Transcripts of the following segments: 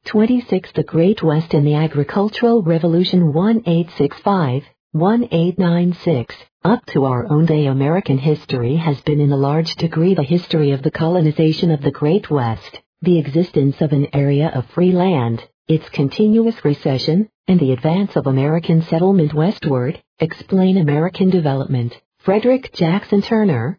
26. The Great West and the Agricultural Revolution 1865-1896. Up to our own day, American history has been in a large degree the history of the colonization of the Great West, the existence of an area of free land, its continuous recession, and the advance of American settlement westward. Explain American development. Frederick Jackson Turner,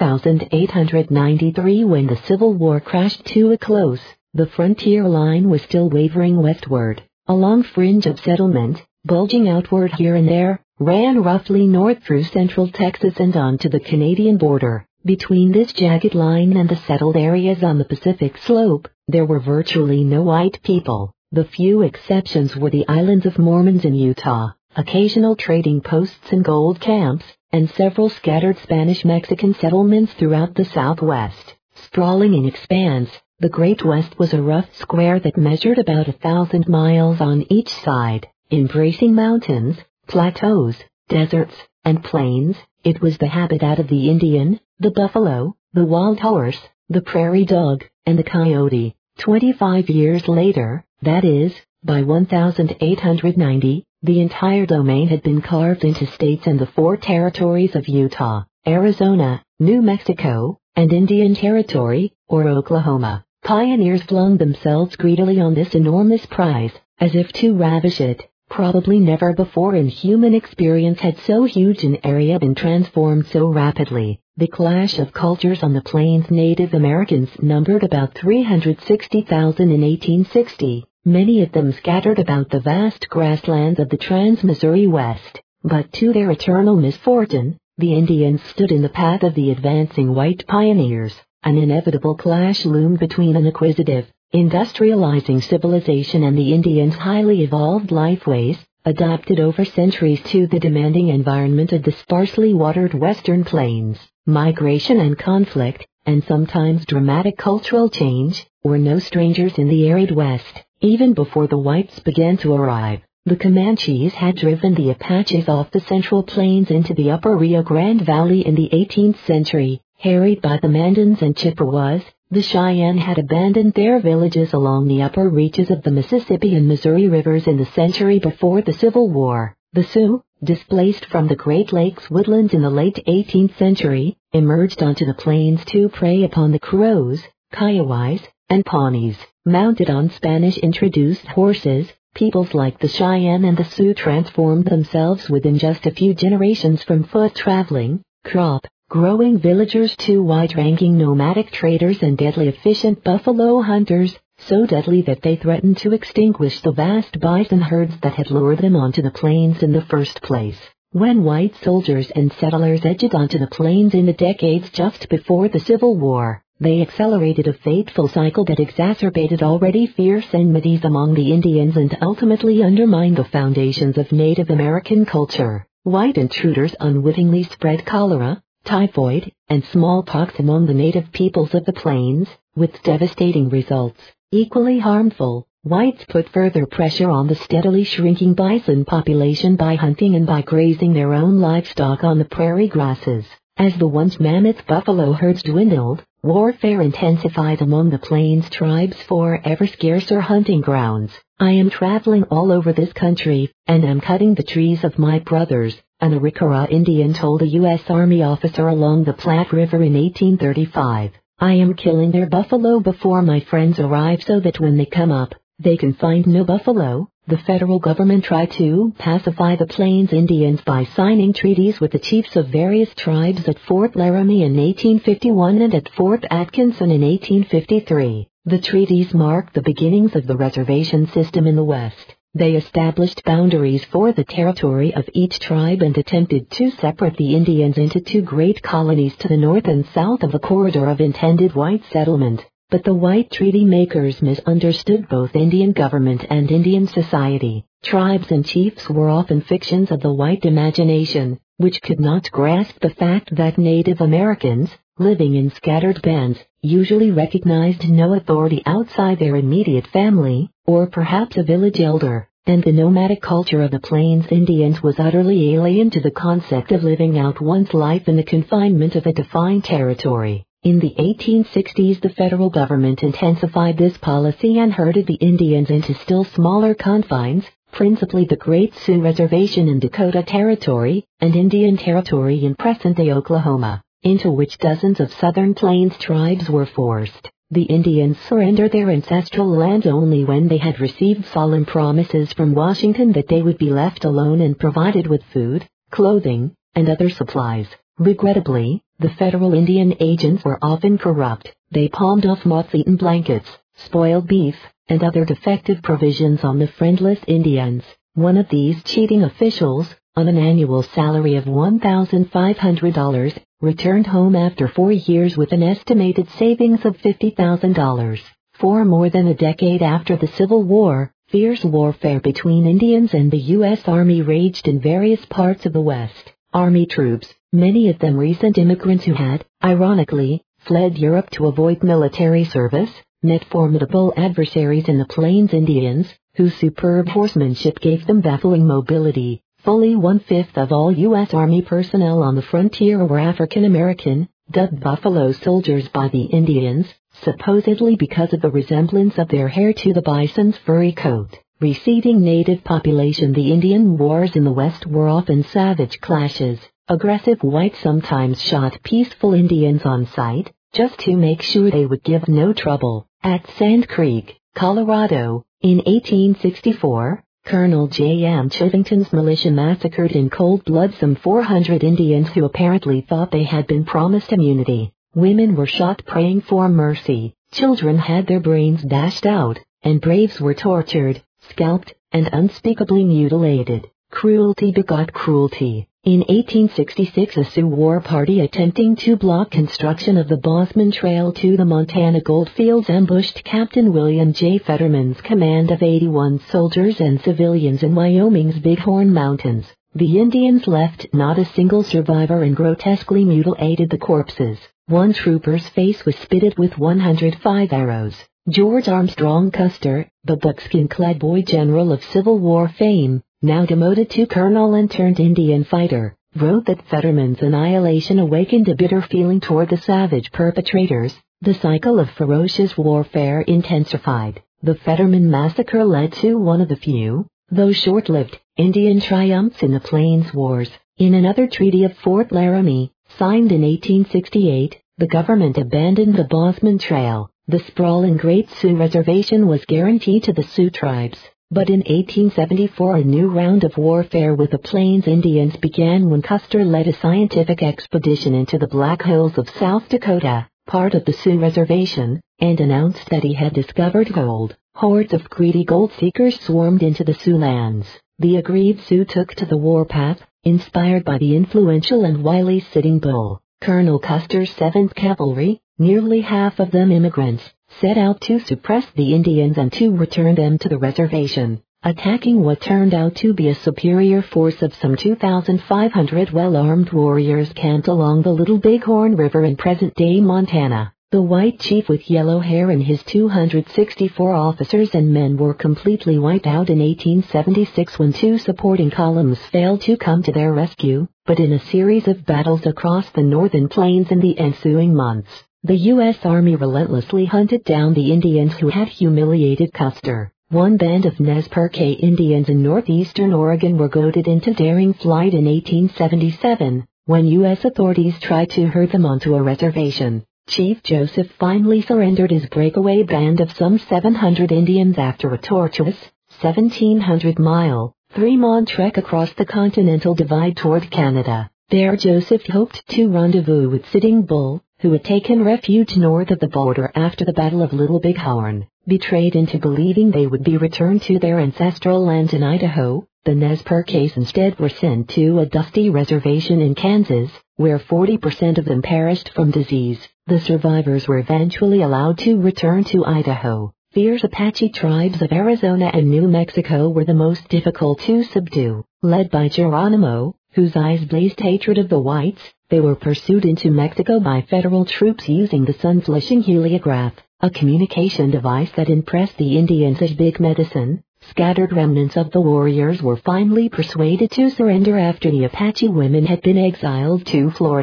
1893. When the Civil War crashed to a close, the frontier line was still wavering westward. A long fringe of settlement, bulging outward here and there, ran roughly north through central Texas and on to the Canadian border. Between this jagged line and the settled areas on the Pacific slope, there were virtually no white people. The few exceptions were the islands of Mormons in Utah, occasional trading posts and gold camps, and several scattered Spanish-Mexican settlements throughout the Southwest. Sprawling in expanse, the Great West was a rough square that measured about 1,000 miles on each side, embracing mountains, plateaus, deserts, and plains. It was the habitat of the Indian, the buffalo, the wild horse, the prairie dog, and the coyote. 25 years later, that is, by 1890, the entire domain had been carved into states and the 4 territories of Utah, Arizona, New Mexico, and Indian Territory, or Oklahoma. Pioneers flung themselves greedily on this enormous prize, as if to ravish it. Probably never before in human experience had so huge an area been transformed so rapidly. The clash of cultures on the plains. Native Americans numbered about 360,000 in 1860, many of them scattered about the vast grasslands of the Trans-Missouri West. But to their eternal misfortune, the Indians stood in the path of the advancing white pioneers. An inevitable clash loomed between an acquisitive, industrializing civilization and the Indians' highly evolved lifeways, adapted over centuries to the demanding environment of the sparsely watered western plains. Migration and conflict, and sometimes dramatic cultural change, were no strangers in the arid West. Even before the whites began to arrive, the Comanches had driven the Apaches off the Central Plains into the upper Rio Grande Valley in the 18th century. Harried by the Mandans and Chippewas, the Cheyenne had abandoned their villages along the upper reaches of the Mississippi and Missouri rivers in the century before the Civil War. The Sioux, displaced from the Great Lakes woodlands in the late 18th century, emerged onto the plains to prey upon the Crows, Kiowas, and Pawnees. Mounted on Spanish-introduced horses, peoples like the Cheyenne and the Sioux transformed themselves within just a few generations from foot-traveling, crop-growing villagers to wide-ranging nomadic traders and deadly efficient buffalo hunters, so deadly that they threatened to extinguish the vast bison herds that had lured them onto the plains in the first place. When white soldiers and settlers edged onto the plains in the decades just before the Civil War, they accelerated a fateful cycle that exacerbated already fierce enmities among the Indians and ultimately undermined the foundations of Native American culture. White intruders unwittingly spread cholera, typhoid, and smallpox among the native peoples of the plains, with devastating results. Equally harmful, whites put further pressure on the steadily shrinking bison population by hunting and by grazing their own livestock on the prairie grasses. As the once mammoth buffalo herds dwindled, warfare intensified among the plains tribes for ever scarcer hunting grounds. I am traveling all over this country, and am cutting the trees of my brothers, an Arikara Indian told a U.S. Army officer along the Platte River in 1835. I am killing their buffalo before my friends arrive so that when they come up, they can find no buffalo. The federal government tried to pacify the Plains Indians by signing treaties with the chiefs of various tribes at Fort Laramie in 1851 and at Fort Atkinson in 1853. The treaties marked the beginnings of the reservation system in the West. They established boundaries for the territory of each tribe and attempted to separate the Indians into 2 great colonies to the north and south of the corridor of intended white settlement. But the white treaty makers misunderstood both Indian government and Indian society. Tribes and chiefs were often fictions of the white imagination, which could not grasp the fact that Native Americans, living in scattered bands, usually recognized no authority outside their immediate family, or perhaps a village elder, and the nomadic culture of the Plains Indians was utterly alien to the concept of living out one's life in the confinement of a defined territory. In the 1860s, the federal government intensified this policy and herded the Indians into still smaller confines, principally the Great Sioux Reservation in Dakota Territory, and Indian Territory in present-day Oklahoma, into which dozens of Southern Plains tribes were forced. The Indians surrendered their ancestral lands only when they had received solemn promises from Washington that they would be left alone and provided with food, clothing, and other supplies. Regrettably, the federal Indian agents were often corrupt. They palmed off moth-eaten blankets, spoiled beef, and other defective provisions on the friendless Indians. One of these cheating officials, on an annual salary of $1,500, returned home after 4 years with an estimated savings of $50,000. For more than a decade after the Civil War, fierce warfare between Indians and the U.S. Army raged in various parts of the West. Army troops, many of them recent immigrants who had, ironically, fled Europe to avoid military service, met formidable adversaries in the Plains Indians, whose superb horsemanship gave them baffling mobility. Fully 1/5 of all U.S. Army personnel on the frontier were African American, dubbed Buffalo Soldiers by the Indians, supposedly because of the resemblance of their hair to the bison's furry coat. Receding native population. The Indian wars in the West were often savage clashes. Aggressive whites sometimes shot peaceful Indians on sight, just to make sure they would give no trouble. At Sand Creek, Colorado, in 1864, Colonel J.M. Chivington's militia massacred in cold blood some 400 Indians who apparently thought they had been promised immunity. Women were shot praying for mercy, children had their brains dashed out, and braves were tortured, scalped, and unspeakably mutilated. Cruelty begot cruelty. In 1866, a Sioux war party attempting to block construction of the Bozeman Trail to the Montana goldfields ambushed Captain William J. Fetterman's command of 81 soldiers and civilians in Wyoming's Bighorn Mountains. The Indians left not a single survivor and grotesquely mutilated the corpses. One trooper's face was spitted with 105 arrows. George Armstrong Custer, the buckskin-clad boy general of Civil War fame, now demoted to colonel and turned Indian fighter, wrote that Fetterman's annihilation awakened a bitter feeling toward the savage perpetrators. The cycle of ferocious warfare intensified. The Fetterman massacre led to one of the few, though short-lived, Indian triumphs in the Plains Wars. In another treaty of Fort Laramie, signed in 1868, the government abandoned the Bozeman Trail. The sprawling Great Sioux Reservation was guaranteed to the Sioux tribes. But in 1874 a new round of warfare with the Plains Indians began when Custer led a scientific expedition into the Black Hills of South Dakota, part of the Sioux Reservation, and announced that he had discovered gold. Hordes of greedy gold seekers swarmed into the Sioux lands. The aggrieved Sioux took to the warpath, inspired by the influential and wily Sitting Bull. Colonel Custer's 7th Cavalry, nearly half of them immigrants, set out to suppress the Indians and to return them to the reservation, attacking what turned out to be a superior force of some 2,500 well-armed warriors camped along the Little Bighorn River in present-day Montana. The white chief with yellow hair and his 264 officers and men were completely wiped out in 1876 when 2 supporting columns failed to come to their rescue, but in a series of battles across the northern plains in the ensuing months, the U.S. Army relentlessly hunted down the Indians who had humiliated Custer. One band of Nez Perce Indians in northeastern Oregon were goaded into daring flight in 1877, when U.S. authorities tried to herd them onto a reservation. Chief Joseph finally surrendered his breakaway band of some 700 Indians after a tortuous, 1,700-mile, 3-month trek across the Continental Divide toward Canada. There Joseph hoped to rendezvous with Sitting Bull, who had taken refuge north of the border after the Battle of Little Bighorn. Betrayed into believing they would be returned to their ancestral lands in Idaho, the Nez Perces instead were sent to a dusty reservation in Kansas, where 40% of them perished from disease. The survivors were eventually allowed to return to Idaho. Fierce Apache tribes of Arizona and New Mexico were the most difficult to subdue. Led by Geronimo, whose eyes blazed hatred of the whites, they were pursued into Mexico by federal troops using the sun-flashing heliograph, a communication device that impressed the Indians as big medicine. Scattered remnants of the warriors were finally persuaded to surrender after the Apache women had been exiled to Florida.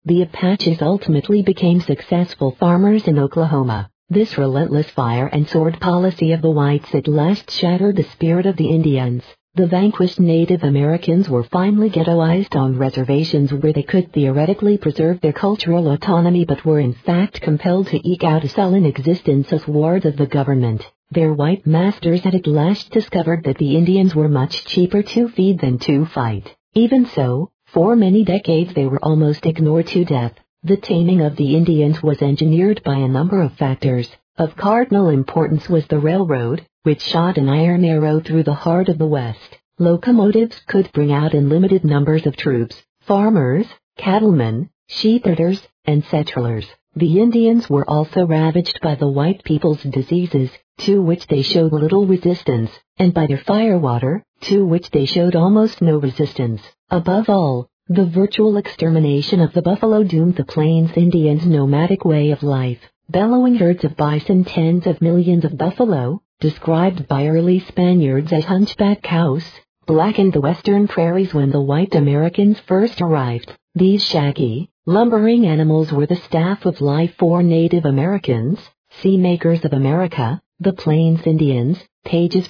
The Apaches ultimately became successful farmers in Oklahoma. This relentless fire and sword policy of the whites at last shattered the spirit of the Indians. The vanquished Native Americans were finally ghettoized on reservations where they could theoretically preserve their cultural autonomy but were in fact compelled to eke out a sullen existence as wards of the government. Their white masters had at last discovered that the Indians were much cheaper to feed than to fight. Even so, for many decades they were almost ignored to death. The taming of the Indians was engineered by a number of factors. Of cardinal importance was the railroad, which shot an iron arrow through the heart of the West. Locomotives could bring out unlimited numbers of troops, farmers, cattlemen, sheep-herders, and settlers. The Indians were also ravaged by the white people's diseases, to which they showed little resistance, and by their firewater, to which they showed almost no resistance. Above all, the virtual extermination of the buffalo doomed the Plains Indians' nomadic way of life. Bellowing herds of bison, tens of millions of buffalo, described by early Spaniards as hunchback cows, blackened the western prairies when the white Americans first arrived. These shaggy, lumbering animals were the staff of life for Native Americans, Seamakers of America, the Plains Indians, pages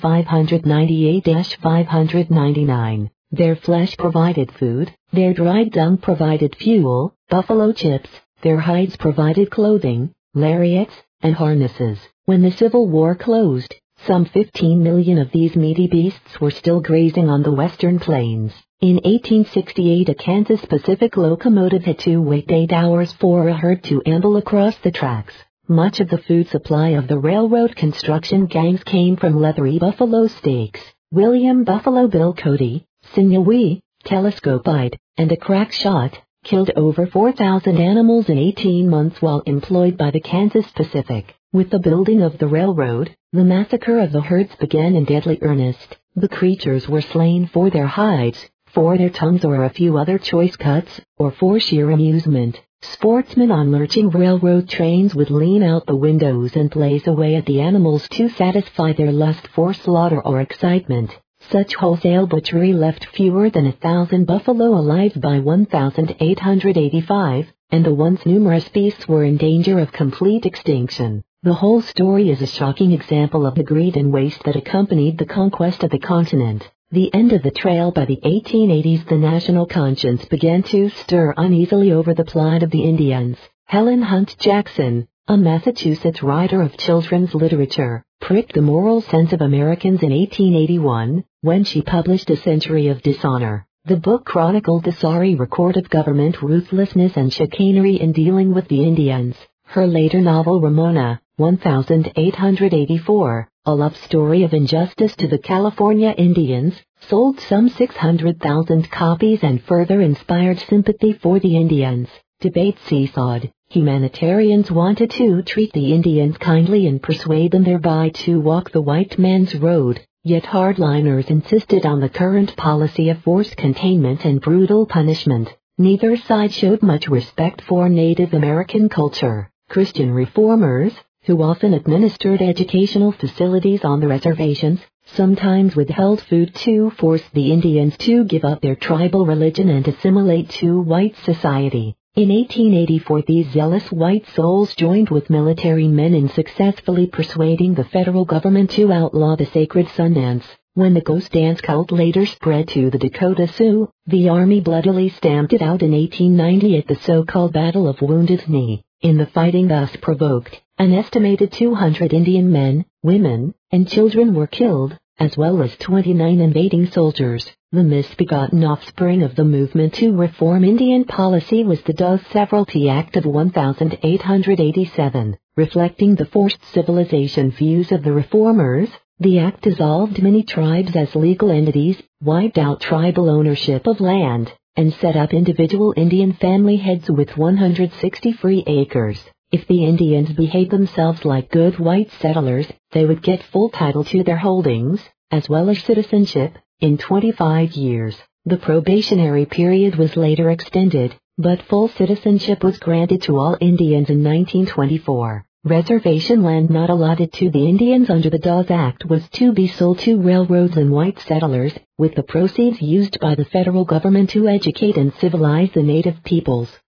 598-599. Their flesh provided food, their dried dung provided fuel, buffalo chips, their hides provided clothing, lariats, and harnesses. When the Civil War closed, some 15 million of these meaty beasts were still grazing on the western plains. In 1868 a Kansas Pacific locomotive had to wait 8 hours for a herd to amble across the tracks. Much of the food supply of the railroad construction gangs came from leathery buffalo steaks. William Buffalo Bill Cody, sinewy, telescope-eyed, and a crack shot, killed over 4,000 animals in 18 months while employed by the Kansas Pacific. With the building of the railroad, the massacre of the herds began in deadly earnest. The creatures were slain for their hides, for their tongues or a few other choice cuts, or for sheer amusement. Sportsmen on lurching railroad trains would lean out the windows and blaze away at the animals to satisfy their lust for slaughter or excitement. Such wholesale butchery left fewer than 1,000 buffalo alive by 1885, and the once numerous beasts were in danger of complete extinction. The whole story is a shocking example of the greed and waste that accompanied the conquest of the continent. The end of the trail. By the 1880s the national conscience began to stir uneasily over the plight of the Indians. Helen Hunt Jackson, a Massachusetts writer of children's literature, pricked the moral sense of Americans in 1881, when she published A Century of Dishonor. The book chronicled the sorry record of government ruthlessness and chicanery in dealing with the Indians. Her later novel Ramona, 1884, a love story of injustice to the California Indians, sold some 600,000 copies and further inspired sympathy for the Indians. Debate seesawed. Humanitarians wanted to treat the Indians kindly and persuade them thereby to walk the white man's road, yet hardliners insisted on the current policy of forced containment and brutal punishment. Neither side showed much respect for Native American culture. Christian reformers, who often administered educational facilities on the reservations, sometimes withheld food to force the Indians to give up their tribal religion and assimilate to white society. In 1884 these zealous white souls joined with military men in successfully persuading the federal government to outlaw the sacred sun dance. When the ghost dance cult later spread to the Dakota Sioux, the Army bloodily stamped it out in 1890 at the so-called Battle of Wounded Knee. In the fighting thus provoked, an estimated 200 Indian men, women, and children were killed, as well as 29 invading soldiers. The misbegotten offspring of the movement to reform Indian policy was the Dawes Severalty Act of 1887. Reflecting the forced civilization views of the reformers, the act dissolved many tribes as legal entities, wiped out tribal ownership of land, and set up individual Indian family heads with 160 free acres. If the Indians behaved themselves like good white settlers, they would get full title to their holdings, as well as citizenship, in 25 years. The probationary period was later extended, but full citizenship was granted to all Indians in 1924. Reservation land not allotted to the Indians under the Dawes Act was to be sold to railroads and white settlers, with the proceeds used by the federal government to educate and civilize the native peoples.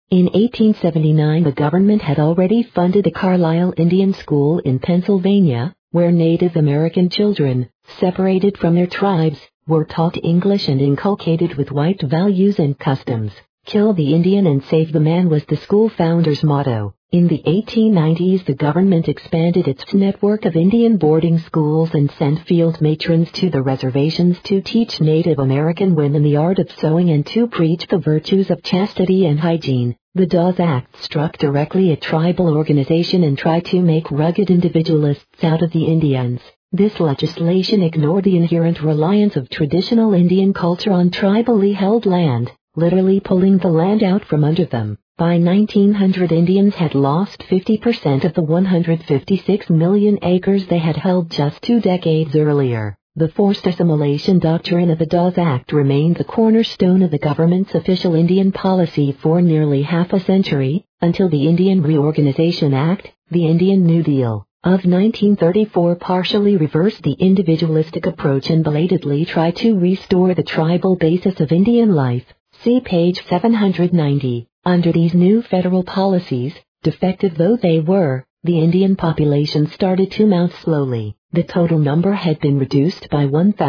In 1879 the government had already funded the Carlisle Indian School in Pennsylvania, where Native American children, separated from their tribes, were taught English and inculcated with white values and customs. Kill the Indian and save the man was the school founders' motto. In the 1890s the government expanded its network of Indian boarding schools and sent field matrons to the reservations to teach Native American women the art of sewing and to preach the virtues of chastity and hygiene. The Dawes Act struck directly at tribal organization and tried to make rugged individualists out of the Indians. This legislation ignored the inherent reliance of traditional Indian culture on tribally held land, literally pulling the land out from under them. By 1900 Indians had lost 50% of the 156 million acres they had held just 2 decades earlier. The forced assimilation doctrine of the Dawes Act remained the cornerstone of the government's official Indian policy for nearly half a century, until the Indian Reorganization Act, the Indian New Deal, of 1934 partially reversed the individualistic approach and belatedly tried to restore the tribal basis of Indian life. See page 790. Under these new federal policies, defective though they were, the Indian population started to mount slowly. The total number had been reduced by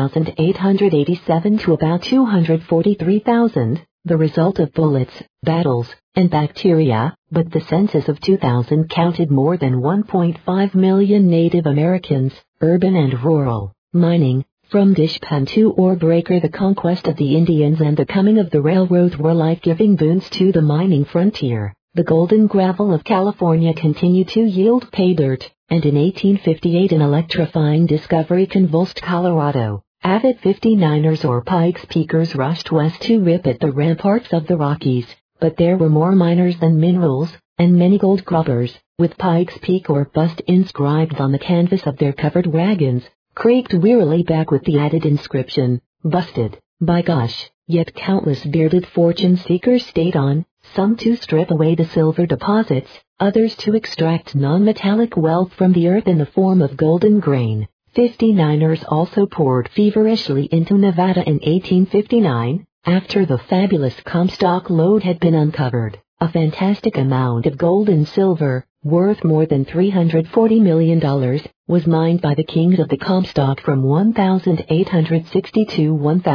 1,887 to about 243,000, the result of bullets, battles, and bacteria, but the census of 2000 counted more than 1.5 million Native Americans, urban and rural. Mining, from dishpan to ore breaker, the conquest of the Indians and the coming of the railroads were life-giving boons to the mining frontier. The golden gravel of California continued to yield pay dirt, and in 1858 an electrifying discovery convulsed Colorado. Avid 59ers or Pikes Peakers rushed west to rip at the ramparts of the Rockies, but there were more miners than minerals, and many gold grubbers, with Pikes Peak or Bust inscribed on the canvas of their covered wagons, creaked wearily back with the added inscription, "Busted, by gosh." Yet countless bearded fortune seekers stayed on, some to strip away the silver deposits, others to extract non-metallic wealth from the earth in the form of golden grain. 59ers also poured feverishly into Nevada in 1859, after the fabulous Comstock lode had been uncovered. A fantastic amount of gold and silver, worth more than $340 million, was mined by the kings of the Comstock from 1860 to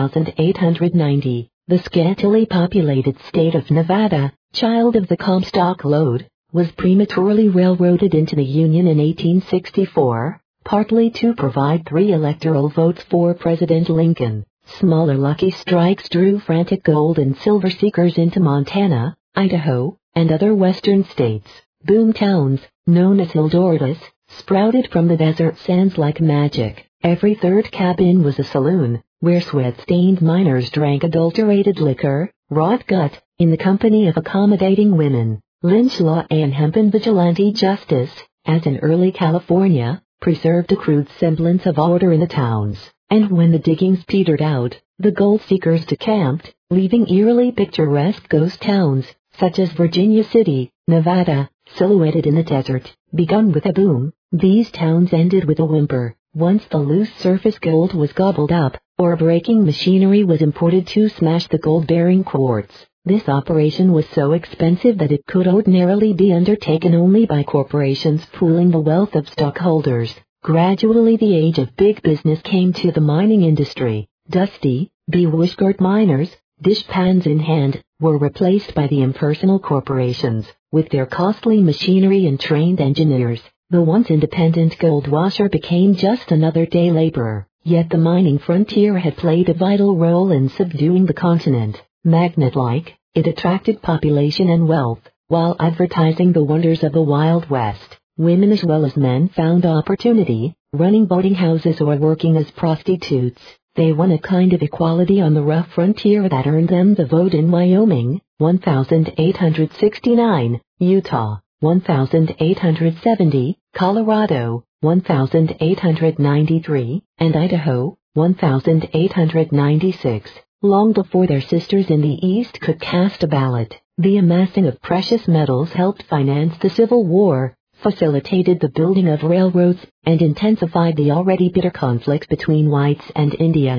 1890. The scantily populated state of Nevada, child of the Comstock lode, was prematurely railroaded into the Union in 1864, partly to provide 3 electoral votes for President Lincoln. Smaller lucky strikes drew frantic gold and silver seekers into Montana, Idaho, and other western states. Boom towns, known as Hildortus, sprouted from the desert sands like magic. Every third cabin was a saloon, where sweat-stained miners drank adulterated liquor, wrought gut, in the company of accommodating women. Lynch law and hempen vigilante justice, as in early California, preserved a crude semblance of order in the towns, and when the diggings petered out, the gold seekers decamped, leaving eerily picturesque ghost towns, such as Virginia City, Nevada, silhouetted in the desert. Begun with a boom, these towns ended with a whimper. Once the loose surface gold was gobbled up, or breaking machinery was imported to smash the gold-bearing quartz. This operation was so expensive that it could ordinarily be undertaken only by corporations pooling the wealth of stockholders. Gradually the age of big business came to the mining industry. Dusty, bewhiskered miners, dishpans in hand, were replaced by the impersonal corporations, with their costly machinery and trained engineers. The once independent gold washer became just another day laborer. Yet the mining frontier had played a vital role in subduing the continent. Magnet-like, it attracted population and wealth, while advertising the wonders of the Wild West. Women as well as men found opportunity, running boating houses or working as prostitutes. They won a kind of equality on the rough frontier that earned them the vote in Wyoming, 1,869, Utah, 1,870, Colorado, 1,893, and Idaho, 1,896. Long before their sisters in the East could cast a ballot, the amassing of precious metals helped finance the Civil War, facilitated the building of railroads, and intensified the already bitter conflict between whites and Indians.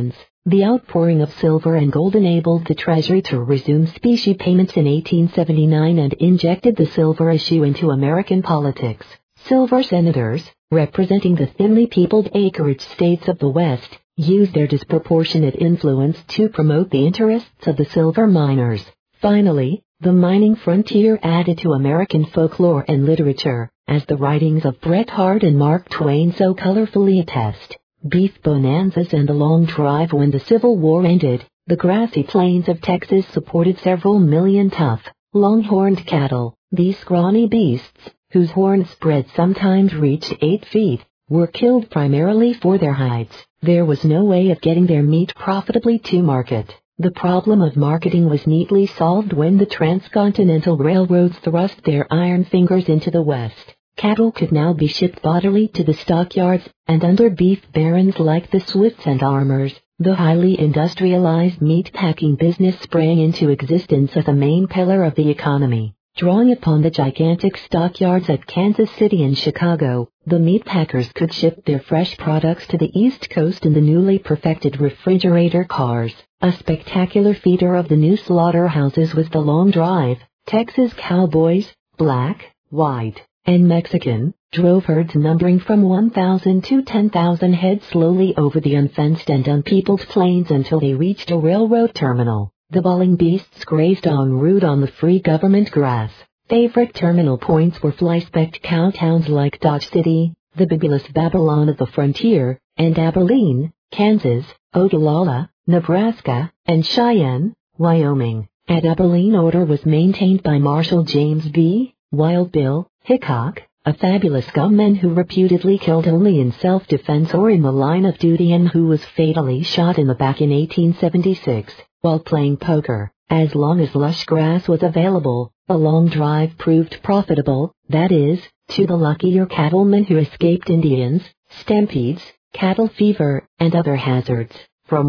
The outpouring of silver and gold enabled the Treasury to resume specie payments in 1879 and injected the silver issue into American politics. Silver senators, representing the thinly peopled acreage states of the West, used their disproportionate influence to promote the interests of the silver miners. Finally, the mining frontier added to American folklore and literature, as the writings of Bret Harte and Mark Twain so colorfully attest. Beef bonanzas and the long drive when the Civil War ended, the grassy plains of Texas supported several million tough, long-horned cattle. These scrawny beasts, whose horns spread sometimes reached 8 feet, were killed primarily for their hides. There was no way of getting their meat profitably to market. The problem of marketing was neatly solved when the transcontinental railroads thrust their iron fingers into the West. Cattle could now be shipped bodily to the stockyards, and under beef barons like the Swifts and Armours, the highly industrialized meat-packing business sprang into existence as a main pillar of the economy. Drawing upon the gigantic stockyards at Kansas City and Chicago, the meatpackers could ship their fresh products to the East Coast in the newly perfected refrigerator cars. A spectacular feature of the new slaughterhouses was the long drive. Texas cowboys, black, white, and Mexican, drove herds numbering from 1,000 to 10,000 head slowly over the unfenced and unpeopled plains until they reached a railroad terminal. The bawling beasts grazed en route on the free government grass. Favorite terminal points were fly-specked cow towns like Dodge City, the bibulous Babylon of the frontier, and Abilene, Kansas, Ogallala, Nebraska, and Cheyenne, Wyoming. At Abilene, order was maintained by Marshal James B. Wild Bill Hickok, a fabulous gunman who reputedly killed only in self-defense or in the line of duty and who was fatally shot in the back in 1876, while playing poker. As long as lush grass was available, a long drive proved profitable, that is, to the luckier cattlemen who escaped Indians, stampedes, cattle fever, and other hazards. From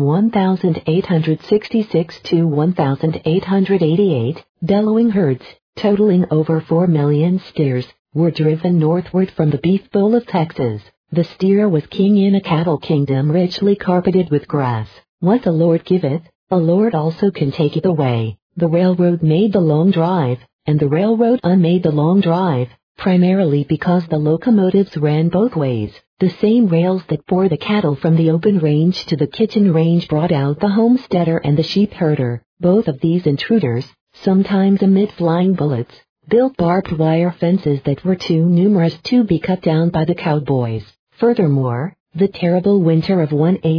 1866 to 1888, bellowing herds, totaling over 4 million steers, were driven northward from the Beef Bowl of Texas. The steer was king in a cattle kingdom richly carpeted with grass. What the Lord giveth, the Lord also can take it away. The railroad made the long drive, and the railroad unmade the long drive, primarily because the locomotives ran both ways. The same rails that bore the cattle from the open range to the kitchen range brought out the homesteader and the sheep herder. Both of these intruders, sometimes amid flying bullets, built barbed wire fences that were too numerous to be cut down by the cowboys. Furthermore, the terrible winter of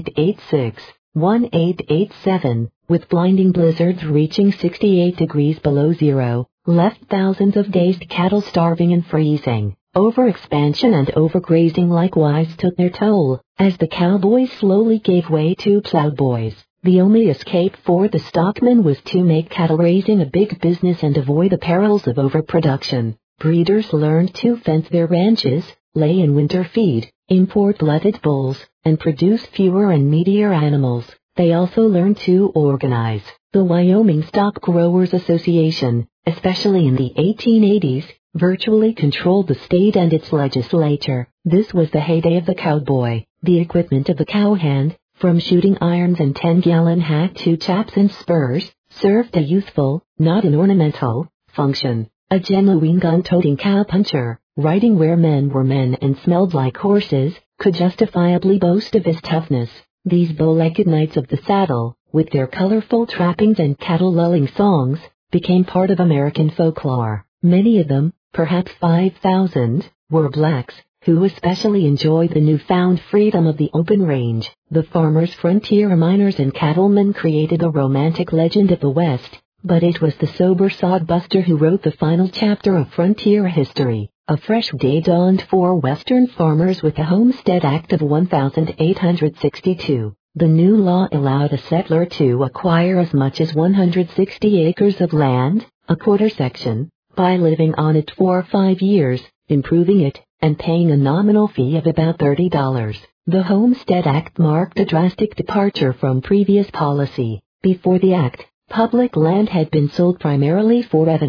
1886-1887, with blinding blizzards reaching 68 degrees below zero, left thousands of dazed cattle starving and freezing. Overexpansion and overgrazing likewise took their toll, as the cowboys slowly gave way to plowboys. The only escape for the stockmen was to make cattle raising a big business and avoid the perils of overproduction. Breeders learned to fence their ranches, lay in winter feed, import blooded bulls, and produce fewer and meatier animals. They also learned to organize. The Wyoming Stock Growers Association, especially in the 1880s, virtually controlled the state and its legislature. This was the heyday of the cowboy. The equipment of the cowhand, from shooting irons and 10-gallon hat to chaps and spurs, served a useful, not an ornamental, function. A genuine gun-toting cowpuncher, riding where men were men and smelled like horses, could justifiably boast of his toughness. These bow-legged knights of the saddle, with their colorful trappings and cattle-lulling songs, became part of American folklore. Many of them, perhaps 5,000, were blacks, who especially enjoyed the newfound freedom of the open range. The farmers, frontier miners and cattlemen created a romantic legend of the West, but it was the sober sodbuster who wrote the final chapter of frontier history. A fresh day dawned for Western farmers with the Homestead Act of 1862. The new law allowed a settler to acquire as much as 160 acres of land, a quarter section, by living on it for 5 years, improving it, and paying a nominal fee of about $30. The Homestead Act marked a drastic departure from previous policy. Before the act, public land had been sold primarily for revenue.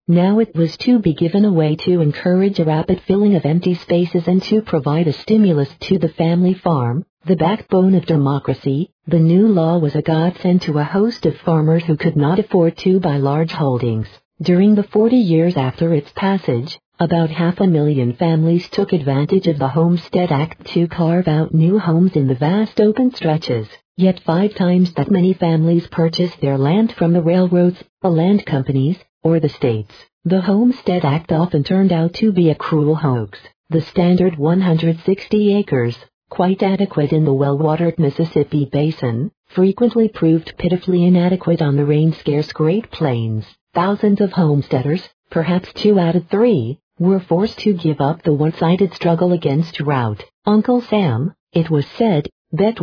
Now it was to be given away to encourage a rapid filling of empty spaces and to provide a stimulus to the family farm, the backbone of democracy. The new law was a godsend to a host of farmers who could not afford to buy large holdings. During the 40 years after its passage, about 500,000 families took advantage of the Homestead Act to carve out new homes in the vast open stretches. Yet 5 times that many families purchased their land from the railroads, the land companies, or the states. The Homestead Act often turned out to be a cruel hoax. The standard 160 acres, quite adequate in the well-watered Mississippi Basin, frequently proved pitifully inadequate on the rain-scarce Great Plains. Thousands of homesteaders, perhaps 2 out of 3, were forced to give up the one-sided struggle against drought. Uncle Sam, it was said, bet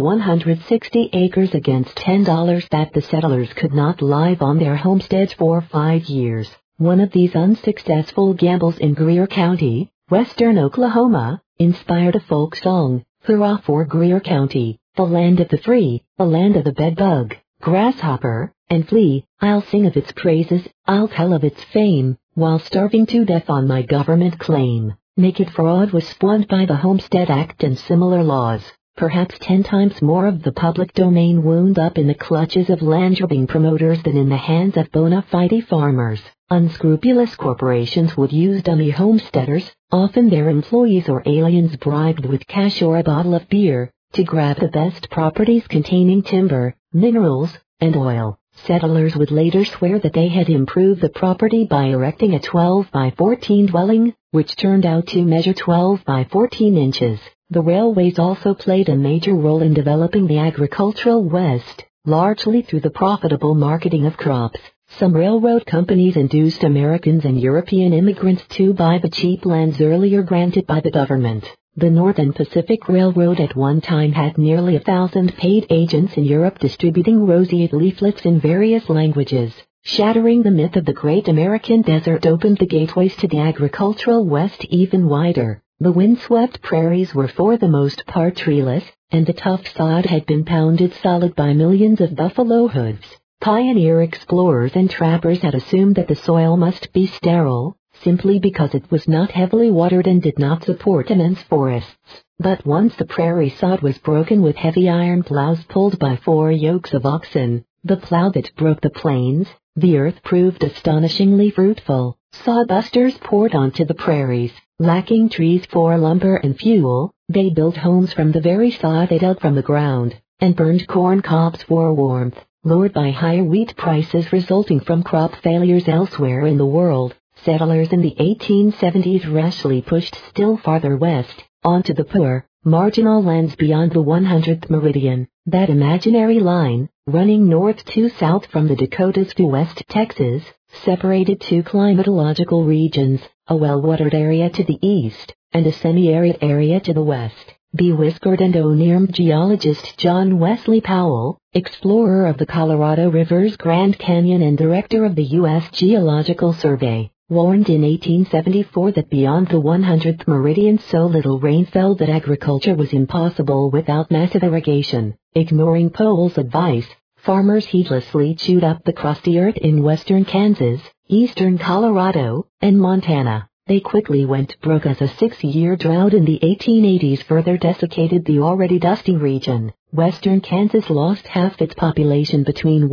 160 acres against $10 that the settlers could not live on their homesteads for 5 years. One of these unsuccessful gambles in Greer County, western Oklahoma, inspired a folk song, "Hurrah for Greer County, the land of the free, the land of the bedbug, grasshopper, and flea. I'll sing of its praises, I'll tell of its fame, while starving to death on my government claim." Naked fraud was spawned by the Homestead Act and similar laws. Perhaps 10 times more of the public domain wound up in the clutches of land-grabbing promoters than in the hands of bona fide farmers. Unscrupulous corporations would use dummy homesteaders, often their employees or aliens bribed with cash or a bottle of beer, to grab the best properties containing timber, minerals, and oil. Settlers would later swear that they had improved the property by erecting a 12 by 14 dwelling, which turned out to measure 12 by 14 inches. The railways also played a major role in developing the agricultural West, largely through the profitable marketing of crops. Some railroad companies induced Americans and European immigrants to buy the cheap lands earlier granted by the government. The Northern Pacific Railroad at one time had nearly 1,000 paid agents in Europe distributing roseate leaflets in various languages. Shattering the myth of the Great American Desert opened the gateways to the agricultural West even wider. The windswept prairies were for the most part treeless, and the tough sod had been pounded solid by millions of buffalo hooves. Pioneer explorers and trappers had assumed that the soil must be sterile, simply because it was not heavily watered and did not support immense forests. But once the prairie sod was broken with heavy iron plows pulled by 4 yokes of oxen, the plow that broke the plains, the earth proved astonishingly fruitful. Sawbusters poured onto the prairies. Lacking trees for lumber and fuel, they built homes from the very sod they dug from the ground, and burned corn cobs for warmth. Lured by higher wheat prices resulting from crop failures elsewhere in the world, settlers in the 1870s rashly pushed still farther west, onto the poor, marginal lands beyond the 100th meridian, that imaginary line, running north to south from the Dakotas to West Texas, separated 2 climatological regions, a well-watered area to the east, and a semi-arid area to the west. Bewhiskered and unarmed geologist John Wesley Powell, explorer of the Colorado River's Grand Canyon and director of the U.S. Geological Survey, warned in 1874 that beyond the 100th meridian so little rain fell that agriculture was impossible without massive irrigation. Ignoring Powell's advice, farmers heedlessly chewed up the crusty earth in western Kansas, eastern Colorado, and Montana. They quickly went broke as a 6-year drought in the 1880s further desiccated the already dusty region. Western Kansas lost half its population between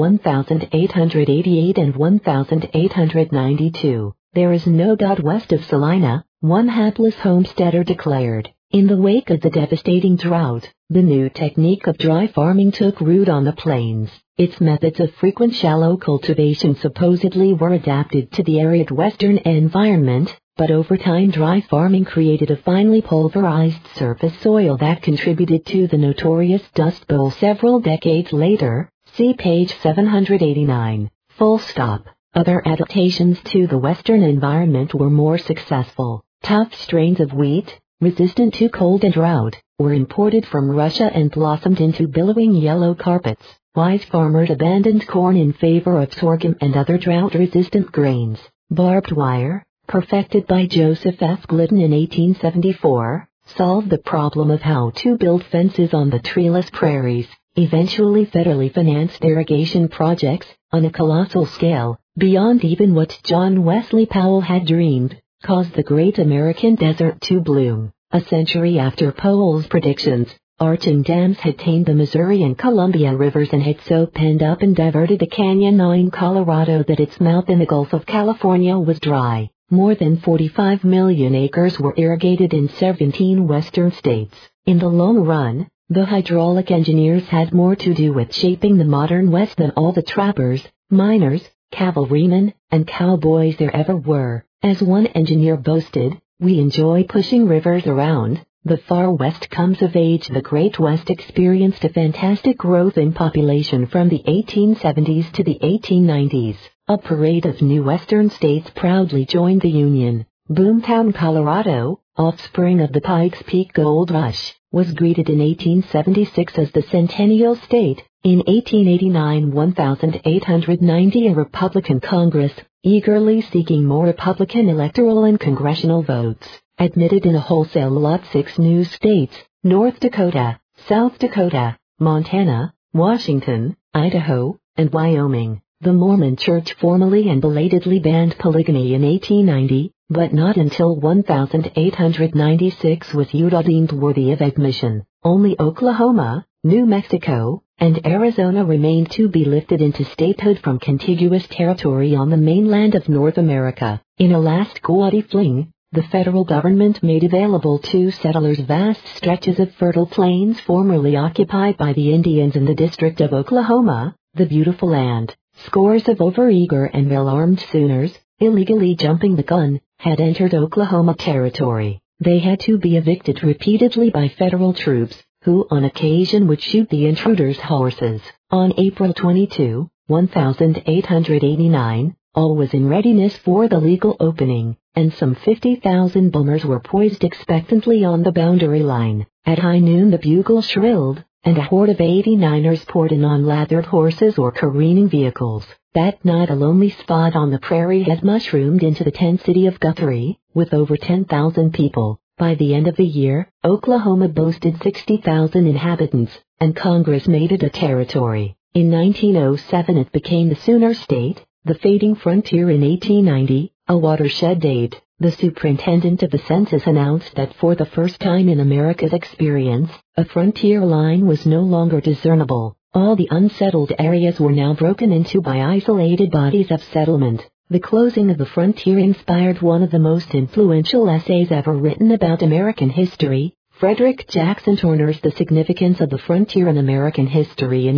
1888 and 1892. There is no doubt west of Salina, one hapless homesteader declared. In the wake of the devastating drought, the new technique of dry farming took root on the plains. Its methods of frequent shallow cultivation supposedly were adapted to the arid western environment, but over time dry farming created a finely pulverized surface soil that contributed to the notorious Dust Bowl several decades later. See page 789. Full stop. Other adaptations to the western environment were more successful. Tough strains of wheat, resistant to cold and drought, were imported from Russia and blossomed into billowing yellow carpets. Wise farmers abandoned corn in favor of sorghum and other drought-resistant grains. Barbed wire, perfected by Joseph F. Glidden in 1874, solved the problem of how to build fences on the treeless prairies. Eventually federally financed irrigation projects, on a colossal scale, beyond even what John Wesley Powell had dreamed, caused the great American desert to bloom. A century after Powell's predictions, arching dams had tamed the Missouri and Columbia rivers and had so penned up and diverted the canyon-gnawing Colorado that its mouth in the Gulf of California was dry. More than 45 million acres were irrigated in 17 western states. In the long run, the hydraulic engineers had more to do with shaping the modern West than all the trappers, miners, cavalrymen, and cowboys there ever were. As one engineer boasted, "We enjoy pushing rivers around. The far West comes of age." The Great West experienced a fantastic growth in population from the 1870s to the 1890s. A parade of new western states proudly joined the Union. Boomtown, Colorado, offspring of the Pikes Peak Gold Rush, was greeted in 1876 as the Centennial State. In 1889, 1,890 a Republican Congress, eagerly seeking more Republican electoral and congressional votes, admitted in a wholesale lot 6 new states: North Dakota, South Dakota, Montana, Washington, Idaho, and Wyoming. The Mormon Church formally and belatedly banned polygamy in 1890, but not until 1896 was Utah deemed worthy of admission. Only Oklahoma, New Mexico, and Arizona remained to be lifted into statehood from contiguous territory on the mainland of North America. In a last gaudy fling, the federal government made available to settlers vast stretches of fertile plains formerly occupied by the Indians in the District of Oklahoma, the beautiful land. Scores of overeager and well-armed Sooners, illegally jumping the gun, had entered Oklahoma territory. They had to be evicted repeatedly by federal troops, who on occasion would shoot the intruders' horses. On April 22, 1889, all was in readiness for the legal opening, and some 50,000 boomers were poised expectantly on the boundary line. At high noon the bugle shrilled, and a horde of 89ers poured in on lathered horses or careening vehicles. That night a lonely spot on the prairie had mushroomed into the tent city of Guthrie, with over 10,000 people. By the end of the year, Oklahoma boasted 60,000 inhabitants, and Congress made it a territory. In 1907 it became the Sooner State. The fading frontier in 1890, a watershed date. The superintendent of the census announced that for the first time in America's experience, a frontier line was no longer discernible. All the unsettled areas were now broken into by isolated bodies of settlement. The closing of the frontier inspired one of the most influential essays ever written about American history, Frederick Jackson Turner's The Significance of the Frontier in American History in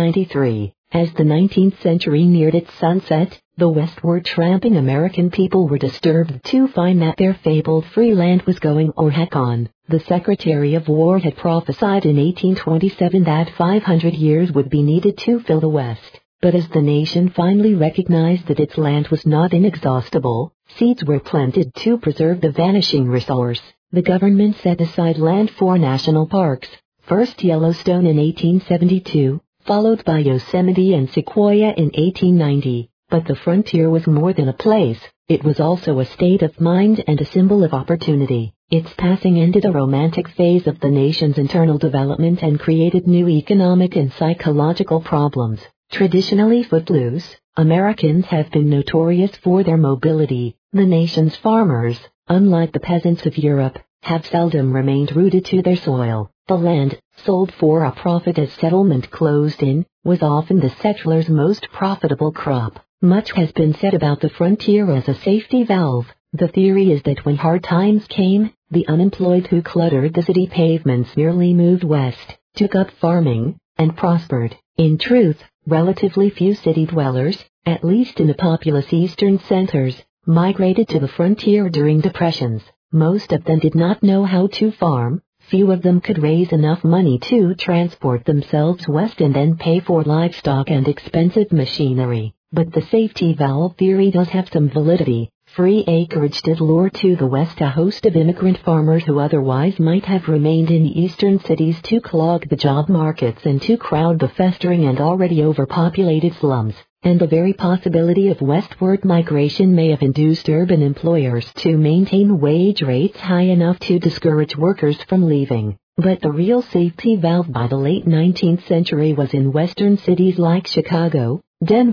1893. As the 19th century neared its sunset, the westward tramping American people were disturbed to find that their fabled free land was going or had gone. The Secretary of War had prophesied in 1827 that 500 years would be needed to fill the West. But as the nation finally recognized that its land was not inexhaustible, seeds were planted to preserve the vanishing resource. The government set aside land for national parks, first Yellowstone in 1872, followed by Yosemite and Sequoia in 1890. But the frontier was more than a place, it was also a state of mind and a symbol of opportunity. Its passing ended a romantic phase of the nation's internal development and created new economic and psychological problems. Traditionally footloose, Americans have been notorious for their mobility. The nation's farmers, unlike the peasants of Europe, have seldom remained rooted to their soil. The land, sold for a profit as settlement closed in, was often the settler's most profitable crop. Much has been said about the frontier as a safety valve. The theory is that when hard times came, the unemployed who cluttered the city pavements merely moved west, took up farming, and prospered. In truth, relatively few city dwellers, at least in the populous eastern centers, migrated to the frontier during depressions. Most of them did not know how to farm. Few of them could raise enough money to transport themselves west and then pay for livestock and expensive machinery. But the safety valve theory does have some validity. Free acreage did lure to the west a host of immigrant farmers who otherwise might have remained in eastern cities to clog the job markets and to crowd the festering and already overpopulated slums. And the very possibility of westward migration may have induced urban employers to maintain wage rates high enough to discourage workers from leaving. But the real safety valve by the late 19th century was in western cities like Chicago, Denver,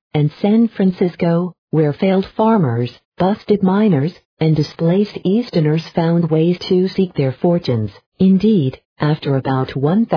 and San Francisco, where failed farmers, busted miners, and displaced Easterners found ways to seek their fortunes. Indeed, after about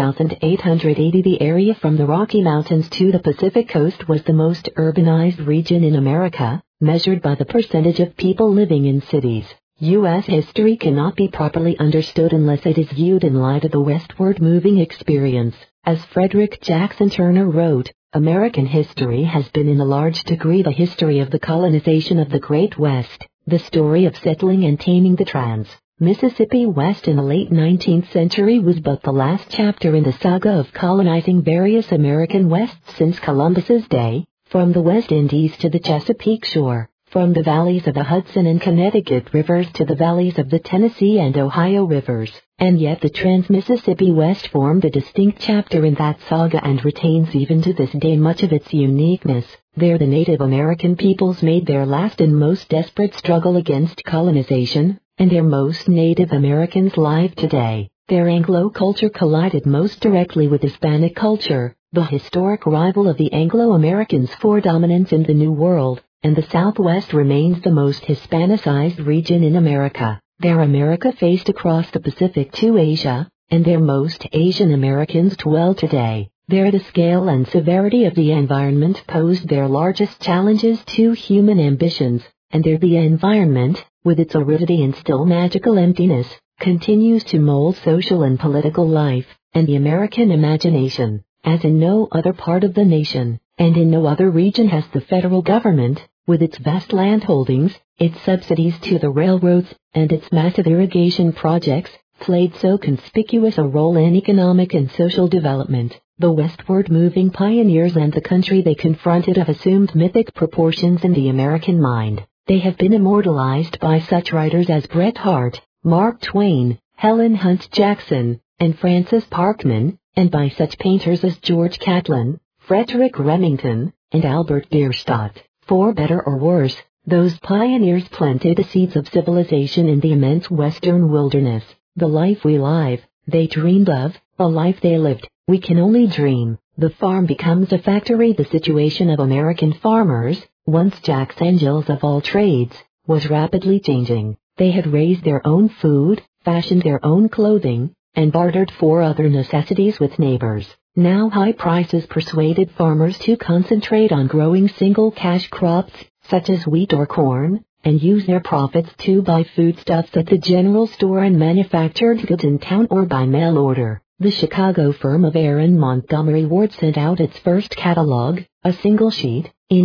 1880, the area from the Rocky Mountains to the Pacific coast was the most urbanized region in America, measured by the percentage of people living in cities. U.S. history cannot be properly understood unless it is viewed in light of the westward moving experience. As Frederick Jackson Turner wrote, American history has been in a large degree the history of the colonization of the Great West, the story of settling and taming the Mississippi West in the late 19th century was but the last chapter in the saga of colonizing various American Wests since Columbus's day, from the West Indies to the Chesapeake shore, from the valleys of the Hudson and Connecticut rivers to the valleys of the Tennessee and Ohio rivers, and yet the Trans-Mississippi West formed a distinct chapter in that saga and retains even to this day much of its uniqueness. There the Native American peoples made their last and most desperate struggle against colonization, and there most Native Americans live today. Their Anglo culture collided most directly with Hispanic culture, the historic rival of the Anglo-Americans for dominance in the New World, and the Southwest remains the most Hispanicized region in America. There America faced across the Pacific to Asia, and there most Asian Americans dwell today. There the scale and severity of the environment posed their largest challenges to human ambitions, and there the environment, with its aridity and still magical emptiness, continues to mold social and political life, and the American imagination. As in no other part of the nation, and in no other region has the federal government, with its vast land holdings, its subsidies to the railroads, and its massive irrigation projects, played so conspicuous a role in economic and social development. The westward-moving pioneers and the country they confronted have assumed mythic proportions in the American mind. They have been immortalized by such writers as Bret Harte, Mark Twain, Helen Hunt Jackson, and Francis Parkman, and by such painters as George Catlin, Frederick Remington, and Albert Bierstadt. For better or worse, those pioneers planted the seeds of civilization in the immense western wilderness. The life we live, they dreamed of, a life they lived, we can only dream. The farm becomes a factory. The situation of American farmers, once Jack's angels of all trades, was rapidly changing. They had raised their own food, fashioned their own clothing, and bartered for other necessities with neighbors. Now high prices persuaded farmers to concentrate on growing single cash crops, such as wheat or corn, and use their profits to buy foodstuffs at the general store and manufactured goods in town or by mail order. The Chicago firm of Aaron Montgomery Ward sent out its first catalog, a single sheet, in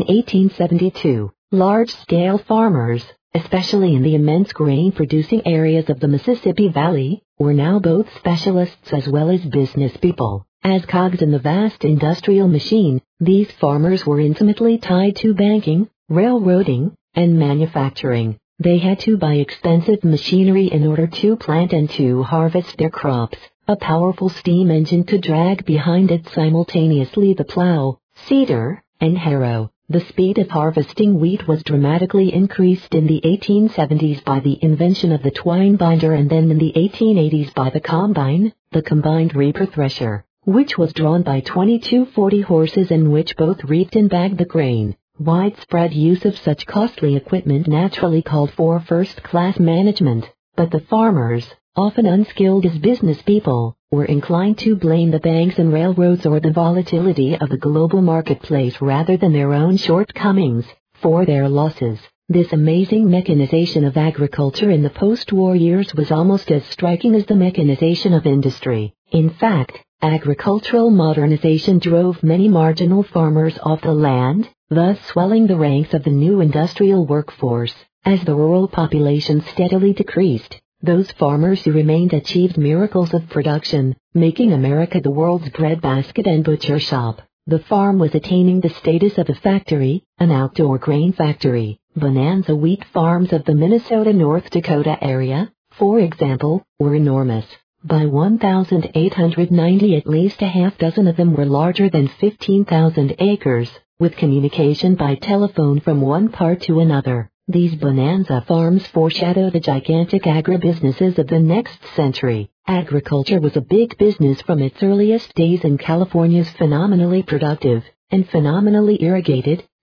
1872. Large-scale farmers, especially in the immense grain-producing areas of the Mississippi Valley, were now both specialists as well as business people. As cogs in the vast industrial machine, these farmers were intimately tied to banking, railroading, and manufacturing. They had to buy expensive machinery in order to plant and to harvest their crops. A powerful steam engine could drag behind it simultaneously the plow, seeder, and harrow. The speed of harvesting wheat was dramatically increased in the 1870s by the invention of the twine binder, and then in the 1880s by the combine, the combined reaper thresher, which was drawn by 2240 horses and which both reaped and bagged the grain. Widespread use of such costly equipment naturally called for first-class management, but the farmers, often unskilled as business people, were inclined to blame the banks and railroads or the volatility of the global marketplace rather than their own shortcomings, for their losses. This amazing mechanization of agriculture in the post-war years was almost as striking as the mechanization of industry. In fact, agricultural modernization drove many marginal farmers off the land, thus swelling the ranks of the new industrial workforce. As the rural population steadily decreased, those farmers who remained achieved miracles of production, making America the world's breadbasket and butcher shop. The farm was attaining the status of a factory, an outdoor grain factory. Bonanza wheat farms of the Minnesota-North Dakota area, for example, were enormous. By 1890 at least a half dozen of them were larger than 15,000 acres, with communication by telephone from one part to another. These bonanza farms foreshadow the gigantic agribusinesses of the next century. Agriculture was a big business from its earliest days in California's phenomenally productive and phenomenally irrigated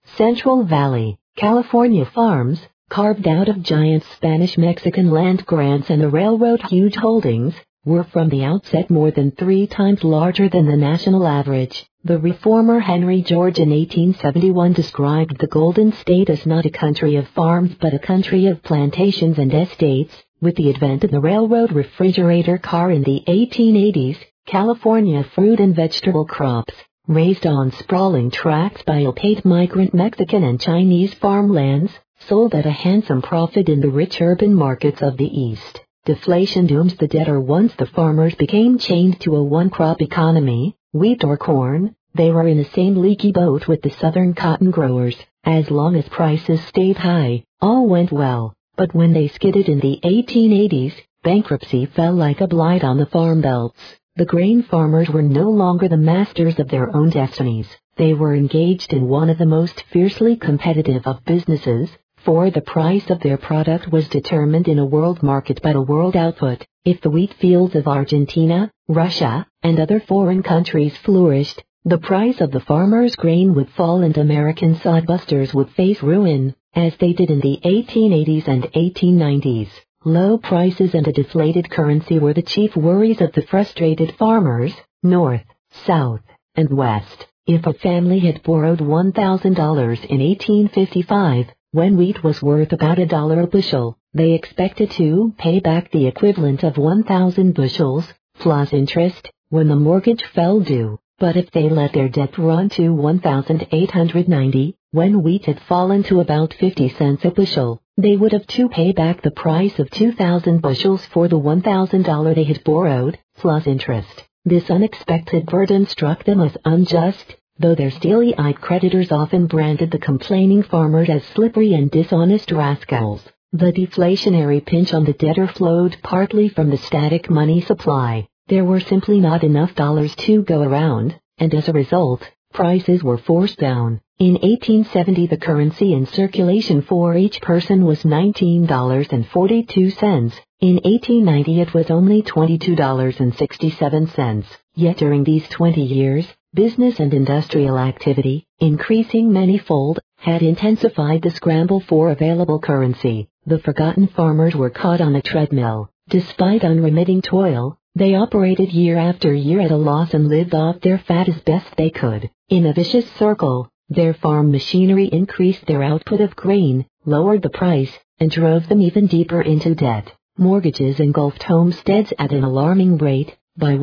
Central Valley, California farms, carved out of giant Spanish-Mexican land grants and the railroad huge holdings, were from the outset more than 3 times larger than the national average. The reformer Henry George in 1871 described the Golden State as not a country of farms but a country of plantations and estates. With the advent of the railroad refrigerator car in the 1880s, California fruit and vegetable crops, raised on sprawling tracts by ill-paid migrant Mexican and Chinese farmlands, sold at a handsome profit in the rich urban markets of the East. Deflation doomed the debtor once the farmers became chained to a one-crop economy, wheat or corn. They were in the same leaky boat with the southern cotton growers. As long as prices stayed high, all went well. But when they skidded in the 1880s, bankruptcy fell like a blight on the farm belts. The grain farmers were no longer the masters of their own destinies. They were engaged in one of the most fiercely competitive of businesses, for the price of their product was determined in a world market by the world output. If the wheat fields of Argentina, Russia, and other foreign countries flourished, the price of the farmer's grain would fall and American sodbusters would face ruin, as they did in the 1880s and 1890s. Low prices and a deflated currency were the chief worries of the frustrated farmers, North, South, and West. If a family had borrowed $1,000 in 1855, when wheat was worth about $1 a bushel, they expected to pay back the equivalent of 1,000 bushels, plus interest, when the mortgage fell due. But if they let their debt run to 1,890, when wheat had fallen to about 50 cents a bushel, they would have to pay back the price of 2,000 bushels for the $1,000 they had borrowed, plus interest. This unexpected burden struck them as unjust, though their steely-eyed creditors often branded the complaining farmers as slippery and dishonest rascals. The deflationary pinch on the debtor flowed partly from the static money supply. There were simply not enough dollars to go around, and as a result, prices were forced down. In 1870 the currency in circulation for each person was $19.42. In 1890 it was only $22.67. Yet during these 20 years, business and industrial activity, increasing manyfold, had intensified the scramble for available currency. The forgotten farmers were caught on a treadmill. Despite unremitting toil, they operated year after year at a loss and lived off their fat as best they could. In a vicious circle, their farm machinery increased their output of grain, lowered the price, and drove them even deeper into debt. Mortgages engulfed homesteads at an alarming rate. By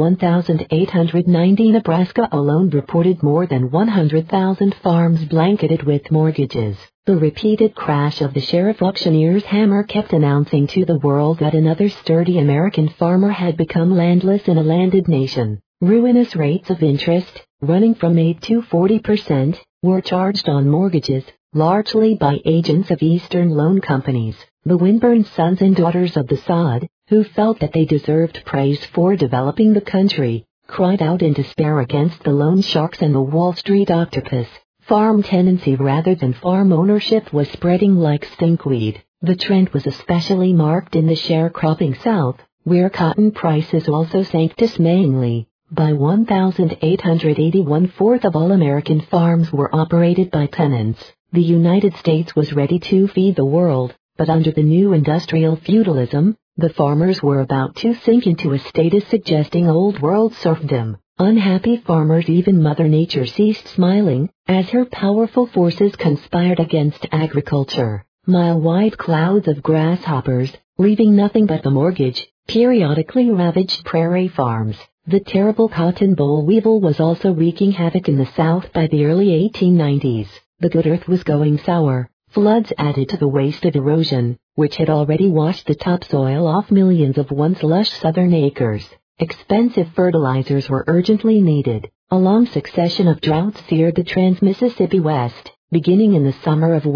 1890 Nebraska alone reported more than 100,000 farms blanketed with mortgages. The repeated crash of the sheriff auctioneer's hammer kept announcing to the world that another sturdy American farmer had become landless in a landed nation. Ruinous rates of interest, running from 8 to 40%, were charged on mortgages, largely by agents of Eastern loan companies. The windburned sons and daughters of the sod, who felt that they deserved praise for developing the country, cried out in despair against the loan sharks and the Wall Street octopus. Farm tenancy rather than farm ownership was spreading like stinkweed. The trend was especially marked in the sharecropping South, where cotton prices also sank dismayingly. By 1880 one-fourth of all American farms were operated by tenants. The United States was ready to feed the world, but under the new industrial feudalism, the farmers were about to sink into a status suggesting old-world serfdom. Unhappy farmers, even Mother Nature ceased smiling, as her powerful forces conspired against agriculture. Mile-wide clouds of grasshoppers, leaving nothing but the mortgage, periodically ravaged prairie farms. The terrible cotton boll weevil was also wreaking havoc in the South by the early 1890s. The good earth was going sour. Floods added to the waste of erosion, which had already washed the topsoil off millions of once lush southern acres. Expensive fertilizers were urgently needed. A long succession of droughts seared the Trans-Mississippi West. Beginning in the summer of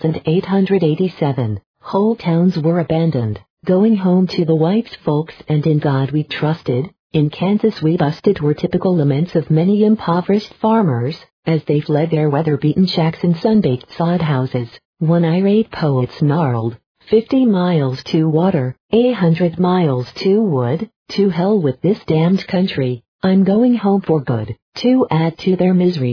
1887, whole towns were abandoned. Going home to the white folks and in God we trusted. In Kansas we busted were typical laments of many impoverished farmers, as they fled their weather-beaten shacks and sun-baked sod houses. One irate poet snarled, 50 miles to water, 100 miles to wood, to hell with this damned country, I'm going home for good. To add to their miseries,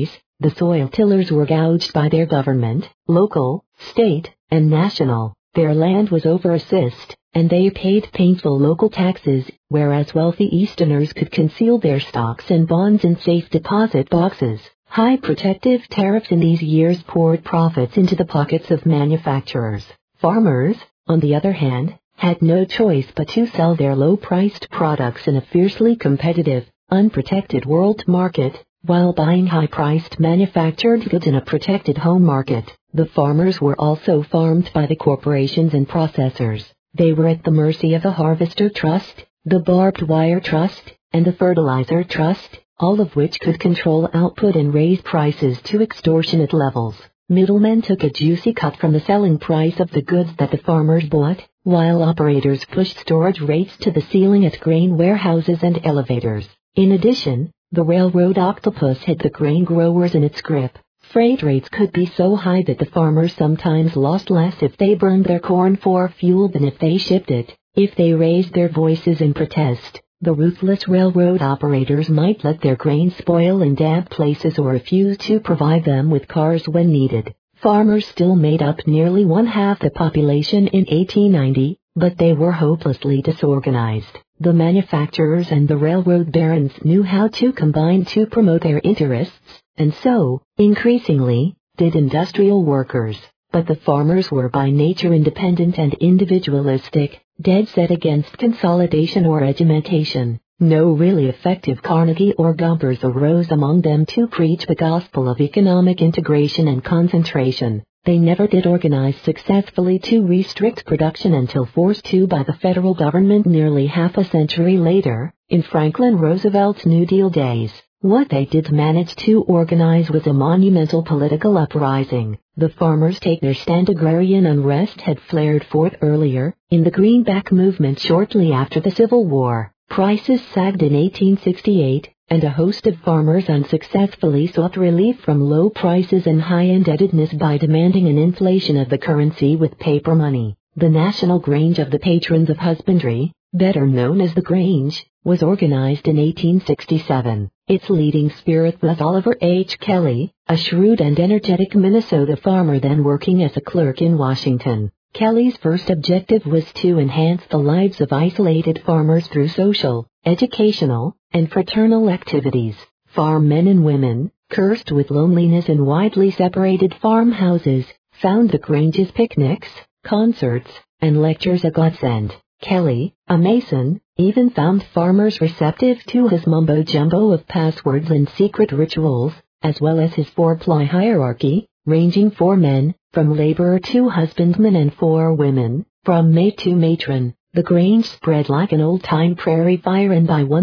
The soil tillers were gouged by their government, local, state, and national. Their land was over-assessed, and they paid painful local taxes, whereas wealthy Easterners could conceal their stocks and bonds in safe deposit boxes. High protective tariffs in these years poured profits into the pockets of manufacturers. Farmers, on the other hand, had no choice but to sell their low-priced products in a fiercely competitive, unprotected world market, while buying high-priced manufactured goods in a protected home market. The farmers were also farmed by the corporations and processors. They were at the mercy of the Harvester Trust, the Barbed Wire Trust, and the Fertilizer Trust, all of which could control output and raise prices to extortionate levels. Middlemen took a juicy cut from the selling price of the goods that the farmers bought, while operators pushed storage rates to the ceiling at grain warehouses and elevators. In addition, the railroad octopus had the grain growers in its grip. Freight rates could be so high that the farmers sometimes lost less if they burned their corn for fuel than if they shipped it. If they raised their voices in protest, the ruthless railroad operators might let their grain spoil in damp places or refuse to provide them with cars when needed. Farmers still made up nearly one-half the population in 1890, but they were hopelessly disorganized. The manufacturers and the railroad barons knew how to combine to promote their interests, and so, increasingly, did industrial workers. But the farmers were by nature independent and individualistic, dead set against consolidation or regimentation. No really effective Carnegie or Gompers arose among them to preach the gospel of economic integration and concentration. They never did organize successfully to restrict production until forced to by the federal government nearly half a century later, in Franklin Roosevelt's New Deal days. What they did manage to organize was a monumental political uprising. The farmers' take their stand agrarian unrest had flared forth earlier, in the Greenback movement shortly after the Civil War. Prices sagged in 1868, and a host of farmers unsuccessfully sought relief from low prices and high indebtedness by demanding an inflation of the currency with paper money. The National Grange of the Patrons of Husbandry, better known as the Grange, was organized in 1867. Its leading spirit was Oliver H. Kelly, a shrewd and energetic Minnesota farmer then working as a clerk in Washington. Kelly's first objective was to enhance the lives of isolated farmers through social, educational, and fraternal activities. Farm men and women, cursed with loneliness in widely separated farmhouses, found the Grange's picnics, concerts, and lectures a godsend. Kelly, a Mason, even found farmers receptive to his mumbo-jumbo of passwords and secret rituals, as well as his four-ply hierarchy, ranging for men, from laborer to husbandman, and for women, from maid to matron. The Grange spread like an old-time prairie fire, and by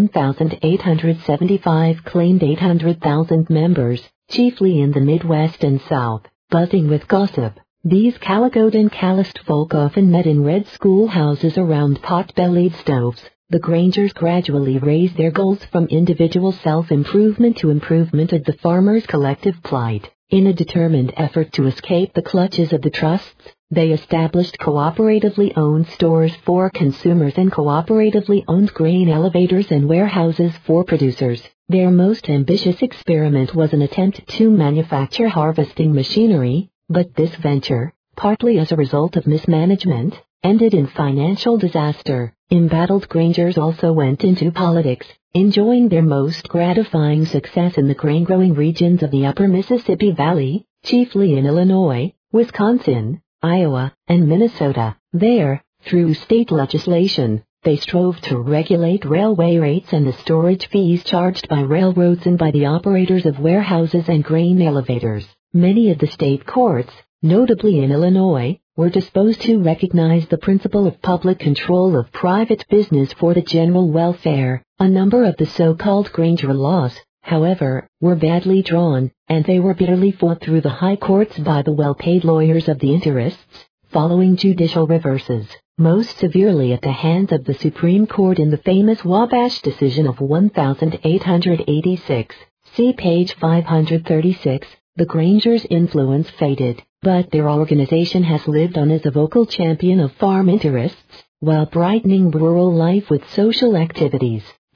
1875 claimed 800,000 members, chiefly in the Midwest and South. Buzzing with gossip, these calicoed and calloused folk often met in red schoolhouses around pot-bellied stoves. The Grangers gradually raised their goals from individual self-improvement to improvement of the farmers' collective plight. In a determined effort to escape the clutches of the trusts, they established cooperatively owned stores for consumers and cooperatively owned grain elevators and warehouses for producers. Their most ambitious experiment was an attempt to manufacture harvesting machinery, but this venture, partly as a result of mismanagement, ended in financial disaster. Embattled Grangers also went into politics, enjoying their most gratifying success in the grain-growing regions of the upper Mississippi Valley, chiefly in Illinois, Wisconsin, Iowa, and Minnesota. There, through state legislation, they strove to regulate railway rates and the storage fees charged by railroads and by the operators of warehouses and grain elevators. Many of the state courts, notably in Illinois, were disposed to recognize the principle of public control of private business for the general welfare. A number of the so-called Granger laws, however, were badly drawn, and they were bitterly fought through the high courts by the well-paid lawyers of the interests, following judicial reverses, most severely at the hands of the Supreme Court in the famous Wabash decision of 1886. See page 536. The Grangers' influence faded, but their organization has lived on as a vocal champion of farm interests, while brightening rural life with social activities.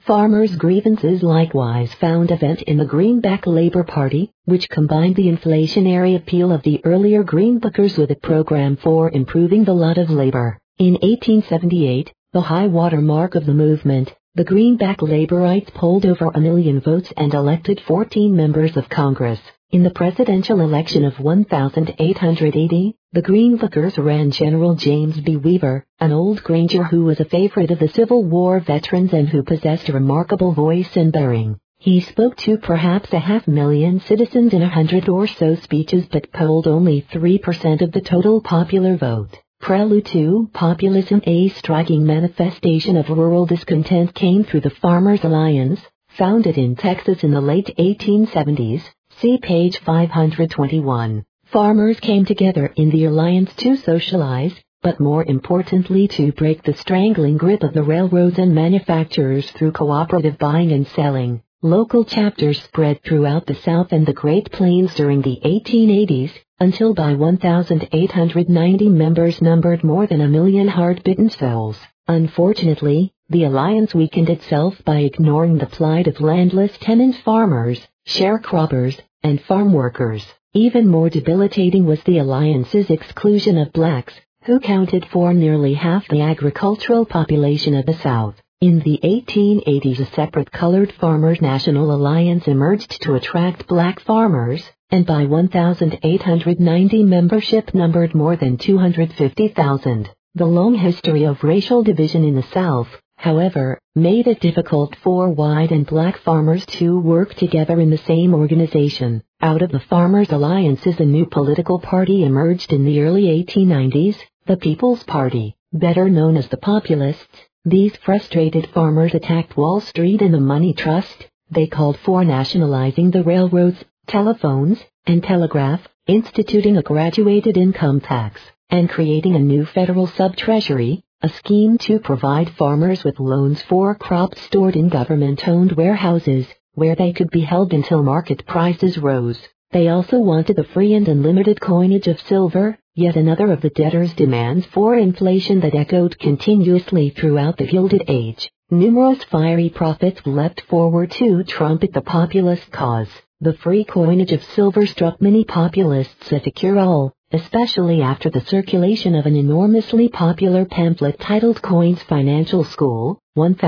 Farmers' grievances likewise found a vent in the Greenback Labor Party, which combined the inflationary appeal of the earlier Greenbackers with a program for improving the lot of labor. In 1878, the high water mark of the movement, the Greenback Laborites polled over 1 million votes and elected 14 members of Congress. In the presidential election of 1880, the Greenbackers ran General James B. Weaver, an old Granger who was a favorite of the Civil War veterans and who possessed a remarkable voice and bearing. He spoke to perhaps 500,000 citizens in 100 or so speeches but polled only 3% of the total popular vote. Prelude to populism. A striking manifestation of rural discontent came through the Farmers' Alliance, founded in Texas in the late 1870s. See page 521. Farmers came together in the alliance to socialize, but more importantly to break the strangling grip of the railroads and manufacturers through cooperative buying and selling. Local chapters spread throughout the South and the Great Plains during the 1880s, until by 1890 members numbered more than 1 million hard-bitten souls. Unfortunately, the alliance weakened itself by ignoring the plight of landless tenant farmers, sharecroppers, and farm workers. Even more debilitating was the alliance's exclusion of blacks, who counted for nearly half the agricultural population of the South. In the 1880s, a separate Colored Farmers National Alliance emerged to attract black farmers, and by 1890 membership numbered more than 250,000. The long history of racial division in the South, however, made it difficult for white and black farmers to work together in the same organization. Out of the Farmers' Alliances, a new political party emerged in the early 1890s, the People's Party, better known as the Populists. These frustrated farmers attacked Wall Street and the money trust. They called for nationalizing the railroads, telephones, and telegraph, instituting a graduated income tax, and creating a new federal sub-treasury, a scheme to provide farmers with loans for crops stored in government-owned warehouses, where they could be held until market prices rose. They also wanted the free and unlimited coinage of silver, yet another of the debtors' demands for inflation that echoed continuously throughout the Gilded Age. Numerous fiery prophets leapt forward to trumpet the populist cause. The free coinage of silver struck many populists as a cure-all, especially after the circulation of an enormously popular pamphlet titled Coin's Financial School,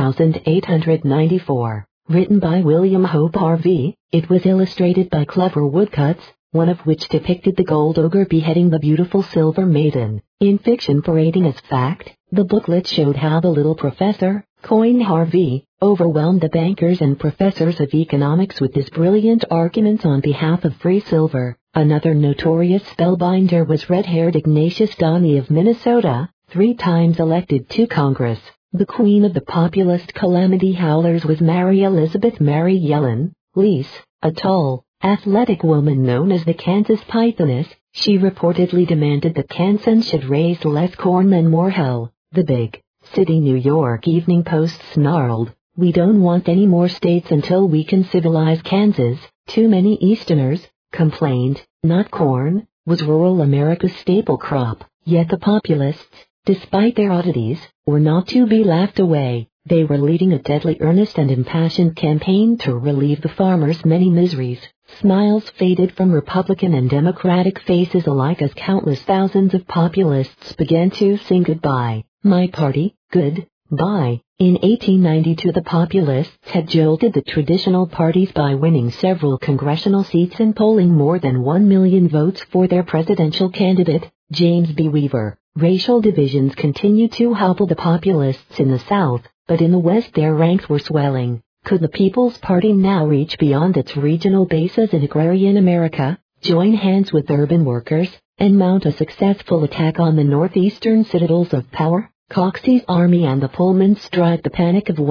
1894. Written by William Hope Harvey, it was illustrated by clever woodcuts, one of which depicted the gold ogre beheading the beautiful silver maiden. In fiction parading as fact, the booklet showed how the little professor, Coin Harvey, overwhelmed the bankers and professors of economics with his brilliant arguments on behalf of free silver. Another notorious spellbinder was red-haired Ignatius Donny of Minnesota, 3 times elected to Congress. The queen of the populist calamity howlers was Mary Elizabeth Mary Yellen Lease, a tall, athletic woman known as the Kansas Pythoness. She reportedly demanded that Kansans should raise less corn than more hell. The big city New York Evening Post snarled, "We don't want any more states until we can civilize Kansas." Too many Easterners complained. Not corn was rural America's staple crop, yet the populists, despite their oddities, were not to be laughed away. They were leading a deadly earnest and impassioned campaign to relieve the farmers' many miseries. Smiles faded from Republican and Democratic faces alike as countless thousands of populists began to sing goodbye. My party, goodbye. In 1892 the populists had jolted the traditional parties by winning several congressional seats and polling more than 1 million votes for their presidential candidate, James B. Weaver. Racial divisions continued to hobble the populists in the South, but in the West their ranks were swelling. Could the People's Party now reach beyond its regional bases in agrarian America, join hands with urban workers, and mount a successful attack on the northeastern citadels of power? Coxey's army and the Pullman strike. The panic of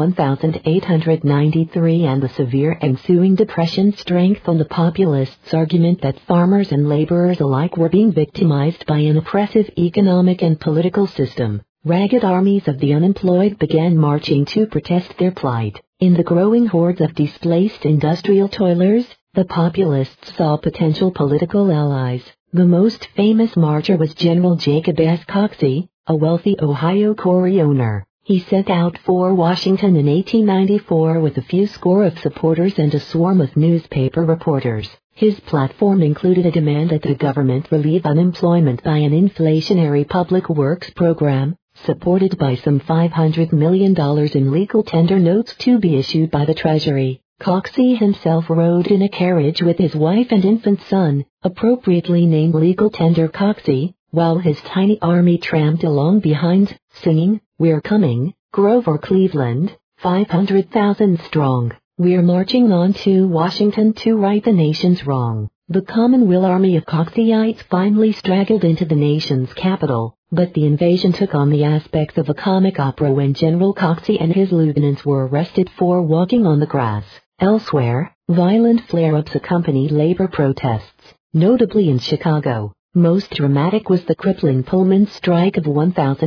1893 and the severe ensuing depression strengthened the populists' argument that farmers and laborers alike were being victimized by an oppressive economic and political system. Ragged armies of the unemployed began marching to protest their plight. In the growing hordes of displaced industrial toilers, the populists saw potential political allies. The most famous marcher was General Jacob S. Coxey, a wealthy Ohio quarry owner. He set out for Washington in 1894 with a few score of supporters and a swarm of newspaper reporters. His platform included a demand that the government relieve unemployment by an inflationary public works program, supported by some $500 million in legal tender notes to be issued by the Treasury. Coxey himself rode in a carriage with his wife and infant son, appropriately named Legal Tender Coxey, while his tiny army tramped along behind, singing, "We're coming, Grover Cleveland, 500,000 strong. We're marching on to Washington to right the nation's wrong." The Commonweal army of Coxeyites finally straggled into the nation's capital, but the invasion took on the aspects of a comic opera when General Coxey and his lieutenants were arrested for walking on the grass. Elsewhere, violent flare-ups accompanied labor protests, notably in Chicago. Most dramatic was the crippling Pullman strike of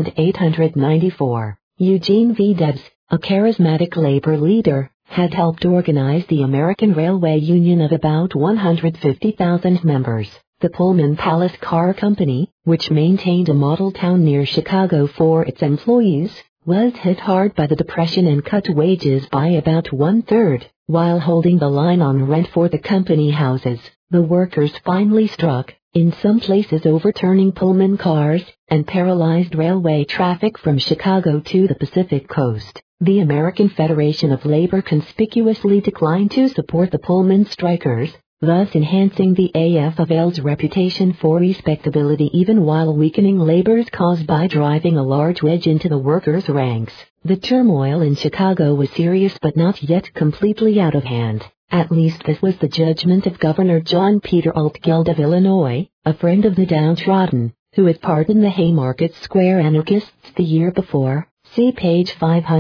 1894. Eugene V. Debs, a charismatic labor leader, had helped organize the American Railway Union of about 150,000 members. The Pullman Palace Car Company, which maintained a model town near Chicago for its employees, was hit hard by the Depression and cut wages by about one-third. While holding the line on rent for the company houses, the workers finally struck, in some places overturning Pullman cars, and paralyzed railway traffic from Chicago to the Pacific Coast. The American Federation of Labor conspicuously declined to support the Pullman strikers, thus enhancing the AFL-L's reputation for respectability even while weakening labor's cause by driving a large wedge into the workers' ranks. The turmoil in Chicago was serious but not yet completely out of hand. At least this was the judgment of Governor John Peter Altgeld of Illinois, a friend of the downtrodden, who had pardoned the Haymarket Square anarchists the year before. See page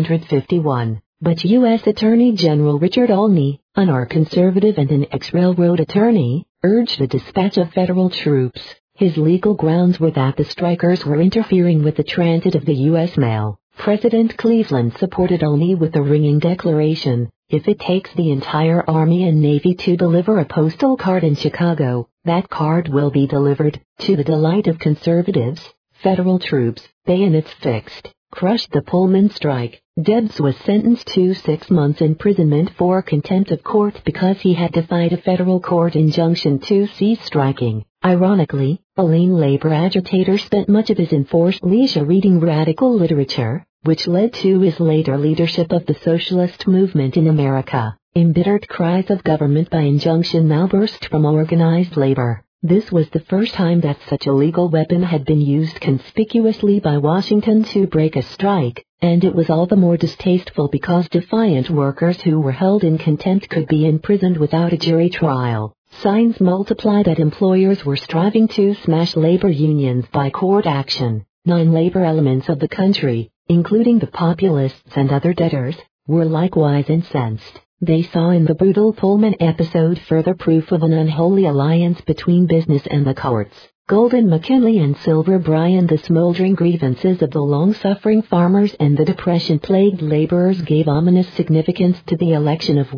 551. But U.S. Attorney General Richard Olney, an conservative and an ex-railroad attorney, urged the dispatch of federal troops. His legal grounds were that the strikers were interfering with the transit of the U.S. mail. President Cleveland supported Olney with a ringing declaration: "If it takes the entire Army and Navy to deliver a postal card in Chicago, that card will be delivered." To the delight of conservatives, federal troops, bayonets fixed, crushed the Pullman strike. Debs was sentenced to 6 months imprisonment for contempt of court because he had defied a federal court injunction to cease striking. Ironically, a lean labor agitator spent much of his enforced leisure reading radical literature, which led to his later leadership of the socialist movement in America. Embittered cries of government by injunction now burst from organized labor. This was the first time that such a legal weapon had been used conspicuously by Washington to break a strike, and it was all the more distasteful because defiant workers who were held in contempt could be imprisoned without a jury trial. Signs multiplied that employers were striving to smash labor unions by court action. 9 labor elements of the country, including the populists and other debtors, were likewise incensed. They saw in the brutal Pullman episode further proof of an unholy alliance between business and the courts. Golden McKinley and Silver Bryan, the smoldering grievances of the long-suffering farmers and the depression-plagued laborers, gave ominous significance to the election of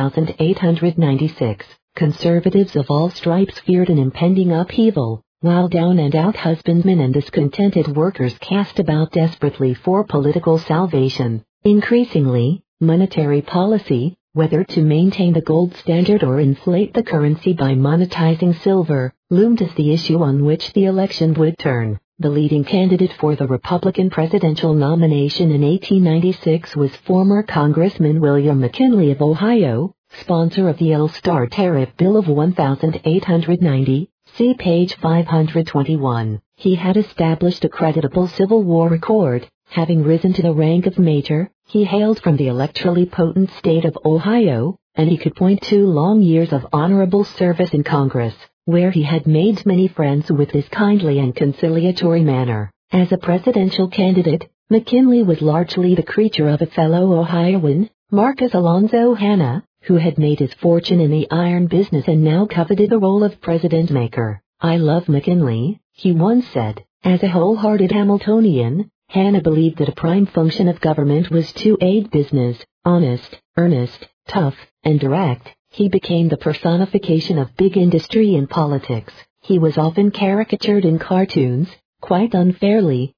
1896. Conservatives of all stripes feared an impending upheaval, while down-and-out husbandmen and discontented workers cast about desperately for political salvation. Increasingly, monetary policy, whether to maintain the gold standard or inflate the currency by monetizing silver, loomed as the issue on which the election would turn. The leading candidate for the Republican presidential nomination in 1896 was former Congressman William McKinley of Ohio, sponsor of the L-Star Tariff Bill of 1890, see page 521. He had established a creditable Civil War record, having risen to the rank of major. He hailed from the electorally potent state of Ohio, and he could point to long years of honorable service in Congress, where he had made many friends with his kindly and conciliatory manner. As a presidential candidate, McKinley was largely the creature of a fellow Ohioan, Marcus Alonzo Hanna, who had made his fortune in the iron business and now coveted the role of president-maker. "I love McKinley," he once said. As a wholehearted Hamiltonian, Hanna believed that a prime function of government was to aid business. Honest, earnest, tough, and direct, he became the personification of big industry in politics. He was often caricatured in cartoons, quite unfairly,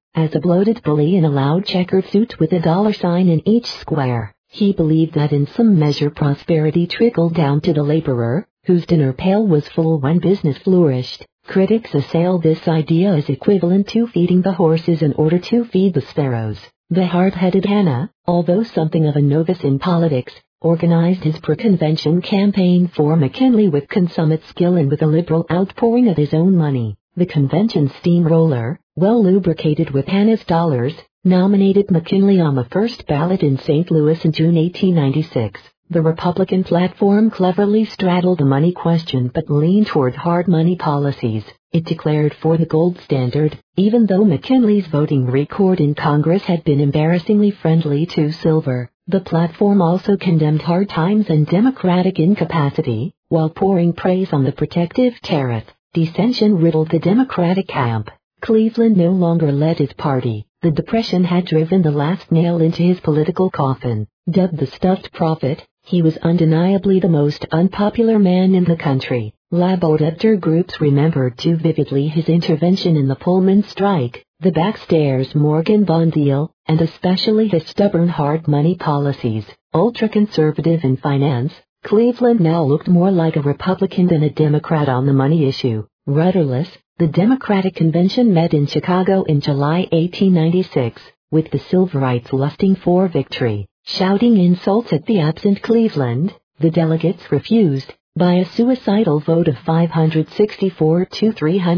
as a bloated bully in a loud checkered suit with a $sign in each square. He believed that in some measure prosperity trickled down to the laborer, whose dinner pail was full when business flourished. Critics assail this idea as equivalent to feeding the horses in order to feed the sparrows. The hard-headed Hanna, although something of a novice in politics, organized his pro-convention campaign for McKinley with consummate skill and with a liberal outpouring of his own money. The convention steamroller, well lubricated with Hanna's dollars, nominated McKinley on the first ballot in St. Louis in June 1896. The Republican platform cleverly straddled the money question but leaned toward hard money policies. It declared for the gold standard, even though McKinley's voting record in Congress had been embarrassingly friendly to silver. The platform also condemned hard times and Democratic incapacity, while pouring praise on the protective tariff. Dissension riddled the Democratic camp. Cleveland no longer led his party. The Depression had driven the last nail into his political coffin. Dubbed the stuffed prophet, he was undeniably the most unpopular man in the country. Labor groups remembered too vividly his intervention in the Pullman strike, the backstairs Morgan bond deal, and especially his stubborn hard money policies. Ultra-conservative in finance, Cleveland now looked more like a Republican than a Democrat on the money issue. Rudderless, the Democratic Convention met in Chicago in July 1896, with the Silverites lusting for victory. Shouting insults at the absent Cleveland, the delegates refused, by a suicidal vote of 564 to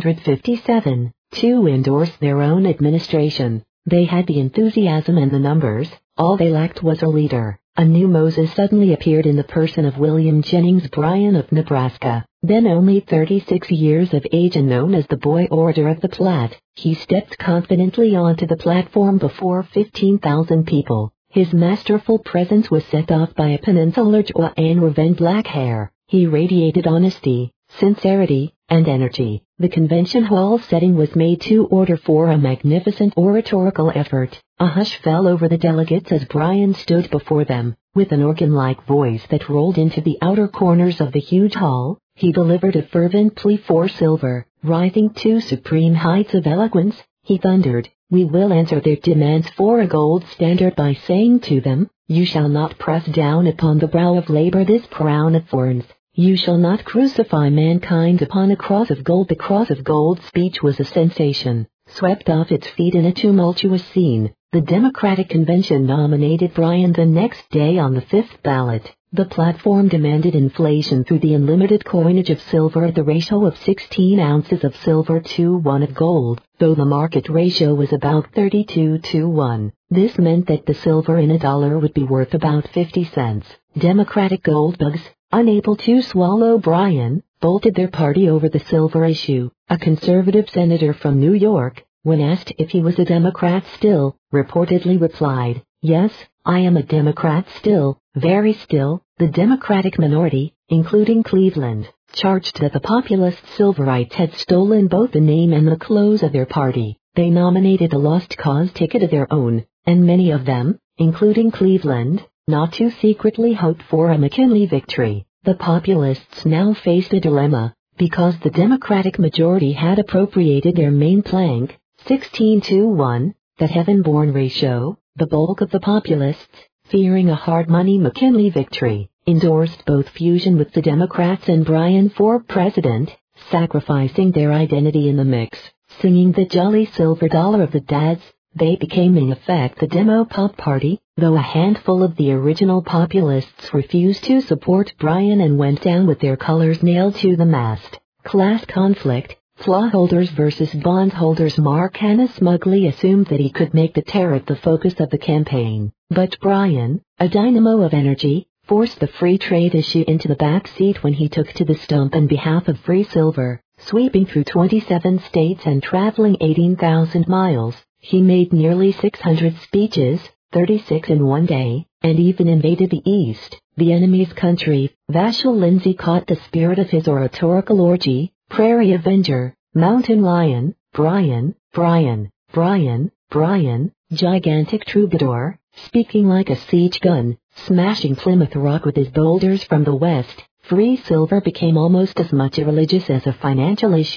357, to endorse their own administration. They had the enthusiasm and the numbers, all they lacked was a leader. A new Moses suddenly appeared in the person of William Jennings Bryan of Nebraska. Then only 36 years of age and known as the Boy Orator of the Platte, he stepped confidently onto the platform before 15,000 people. His masterful presence was set off by a peninsular jaw and raven black hair. He radiated honesty, sincerity, and energy. The convention hall setting was made to order for a magnificent oratorical effort. A hush fell over the delegates as Bryan stood before them. With an organ-like voice that rolled into the outer corners of the huge hall, he delivered a fervent plea for silver. Rising to supreme heights of eloquence, he thundered, "We will answer their demands for a gold standard by saying to them, you shall not press down upon the brow of labor this crown of thorns. You shall not crucify mankind upon a cross of gold." The cross of gold speech was a sensation. Swept off its feet in a tumultuous scene, the Democratic Convention nominated Bryan the next day on the fifth ballot. The platform demanded inflation through the unlimited coinage of silver at the ratio of 16 ounces of silver to 1 of gold, though the market ratio was about 32 to 1. This meant that the silver in a dollar would be worth about 50 cents. Democratic goldbugs, unable to swallow Bryan, bolted their party over the silver issue. A conservative senator from New York, when asked if he was a Democrat still, reportedly replied, "Yes, I am a Democrat still, very still." The Democratic minority, including Cleveland, charged that the populist Silverites had stolen both the name and the clothes of their party. They nominated a lost cause ticket of their own, and many of them, including Cleveland, not too secretly hoped for a McKinley victory. The populists now faced a dilemma, because the Democratic majority had appropriated their main plank, 16 to 1, that heaven-born ratio. The bulk of the populists, fearing a hard money McKinley victory, endorsed both fusion with the Democrats and Bryan for president, sacrificing their identity in the mix. Singing the jolly silver dollar of the dads, they became in effect the Demo-Pop Party, though a handful of the original populists refused to support Bryan and went down with their colors nailed to the mast. Class conflict. Flawholders versus bondholders. Mark Hanna smugly assumed that he could make the tariff the focus of the campaign, but Bryan, a dynamo of energy, forced the free trade issue into the back seat when he took to the stump in behalf of free silver. Sweeping through 27 states and traveling 18,000 miles, he made nearly 600 speeches, 36 in one day, and even invaded the East, the enemy's country. Vachel Lindsay caught the spirit of his oratorical orgy. Prairie Avenger, Mountain Lion, Bryan, Bryan, Bryan, Bryan, gigantic troubadour, speaking like a siege gun, smashing Plymouth Rock with his boulders from the west. Free silver became almost as much a religious as a financial issue.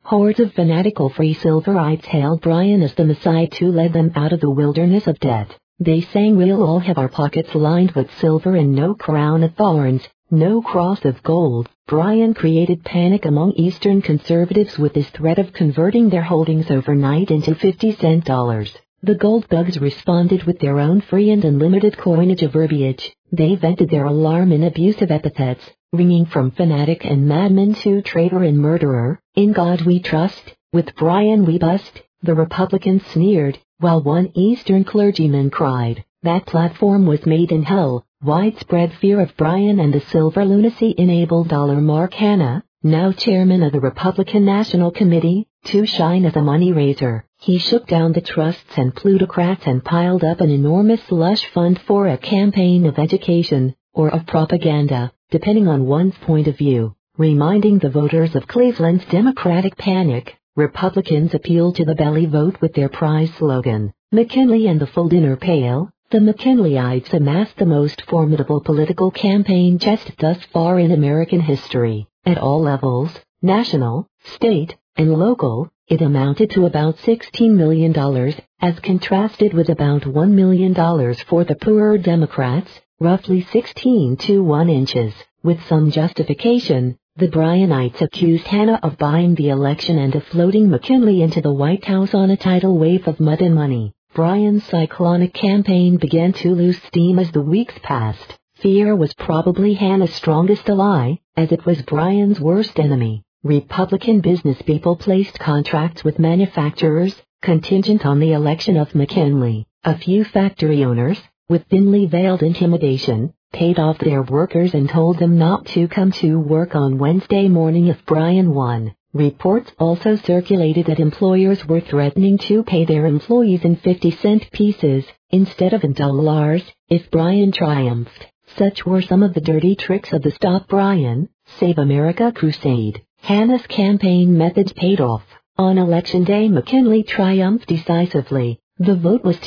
Hordes of fanatical Free Silverites hailed Bryan as the Messiah to lead them out of the wilderness of debt. They sang, "We'll all have our pockets lined with silver and no crown of thorns, no cross of gold." Bryan created panic among Eastern conservatives with his threat of converting their holdings overnight into 50-cent dollars. The gold bugs responded with their own free and unlimited coinage of verbiage. They vented their alarm in abusive epithets, ringing from fanatic and madman to traitor and murderer. "In God we trust, with Bryan we bust," the Republicans sneered, while one Eastern clergyman cried, "That platform was made in hell." Widespread fear of Bryan and the silver lunacy enabled Mark Hanna, now chairman of the Republican National Committee, to shine as a money raiser. He shook down the trusts and plutocrats and piled up an enormous slush fund for a campaign of education, or of propaganda, depending on one's point of view. Reminding the voters of Cleveland's Democratic panic, Republicans appealed to the belly vote with their prize slogan, "McKinley and the full dinner pail." The McKinleyites amassed the most formidable political campaign chest thus far in American history. At all levels, national, state, and local, it amounted to about $16 million, as contrasted with about $1 million for the poorer Democrats, roughly 16 to 1 inches. With some justification, the Bryanites accused Hanna of buying the election and of floating McKinley into the White House on a tidal wave of mud and money. Bryan's cyclonic campaign began to lose steam as the weeks passed. Fear was probably Hanna's strongest ally, as it was Bryan's worst enemy. Republican businesspeople placed contracts with manufacturers, contingent on the election of McKinley. A few factory owners, with thinly veiled intimidation, paid off their workers and told them not to come to work on Wednesday morning if Bryan won. Reports also circulated that employers were threatening to pay their employees in 50-cent pieces, instead of in dollars, if Bryan triumphed. Such were some of the dirty tricks of the Stop Bryan, Save America crusade. Hanna's campaign methods paid off. On Election Day, McKinley triumphed decisively. The vote was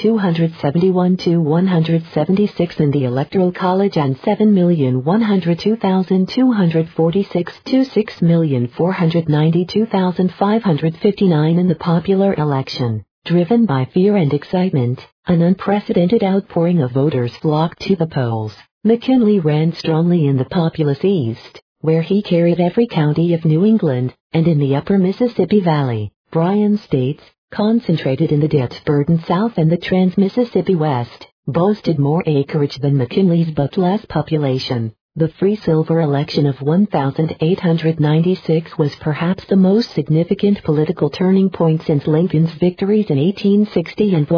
271 to 176 in the Electoral College and 7,102,246 to 6,492,559 in the popular election. Driven by fear and excitement, an unprecedented outpouring of voters flocked to the polls. McKinley ran strongly in the populous East, where he carried every county of New England, and in the upper Mississippi Valley. Bryan states, concentrated in the debt-burdened South and the Trans-Mississippi West, boasted more acreage than McKinley's but less population. The free silver election of 1896 was perhaps the most significant political turning point since Lincoln's victories in 1860 and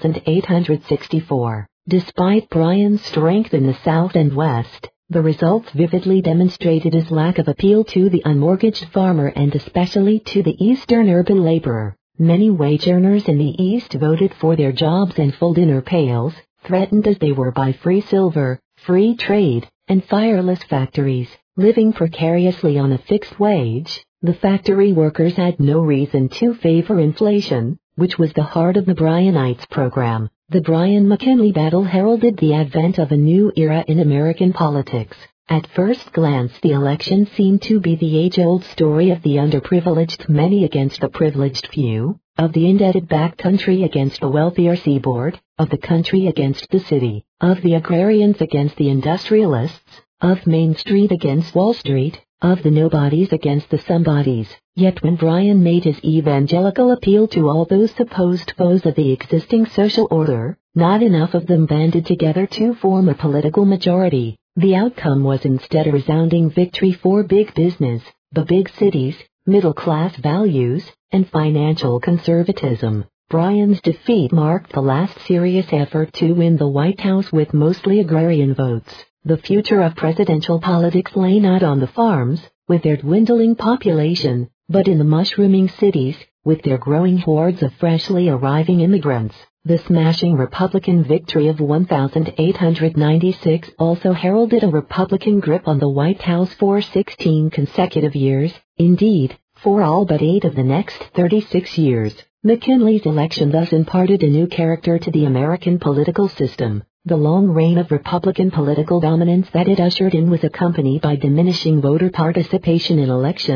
1864. Despite Bryan's strength in the South and West, the results vividly demonstrated his lack of appeal to the unmortgaged farmer and especially to the Eastern urban laborer. Many wage earners in the East voted for their jobs and full dinner pails, threatened as they were by free silver, free trade, and fireless factories. Living precariously on a fixed wage, the factory workers had no reason to favor inflation, which was the heart of the Bryanites' program. The Bryan-McKinley battle heralded the advent of a new era in American politics. At first glance, the election seemed to be the age-old story of the underprivileged many against the privileged few, of the indebted backcountry against the wealthier seaboard, of the country against the city, of the agrarians against the industrialists, of Main Street against Wall Street, of the nobodies against the somebodies. Yet when Bryan made his evangelical appeal to all those supposed foes of the existing social order, not enough of them banded together to form a political majority. The outcome was instead a resounding victory for big business, the big cities, middle-class values, and financial conservatism. Bryan's defeat marked the last serious effort to win the White House with mostly agrarian votes. The future of presidential politics lay not on the farms, with their dwindling population, but in the mushrooming cities, with their growing hordes of freshly arriving immigrants. The smashing Republican victory of 1896 also heralded a Republican grip on the White House for 16 consecutive years, indeed, for all but 8 of the next 36 years. McKinley's election thus imparted a new character to the American political system. The long reign of Republican political dominance that it ushered in was accompanied by diminishing voter participation in elections,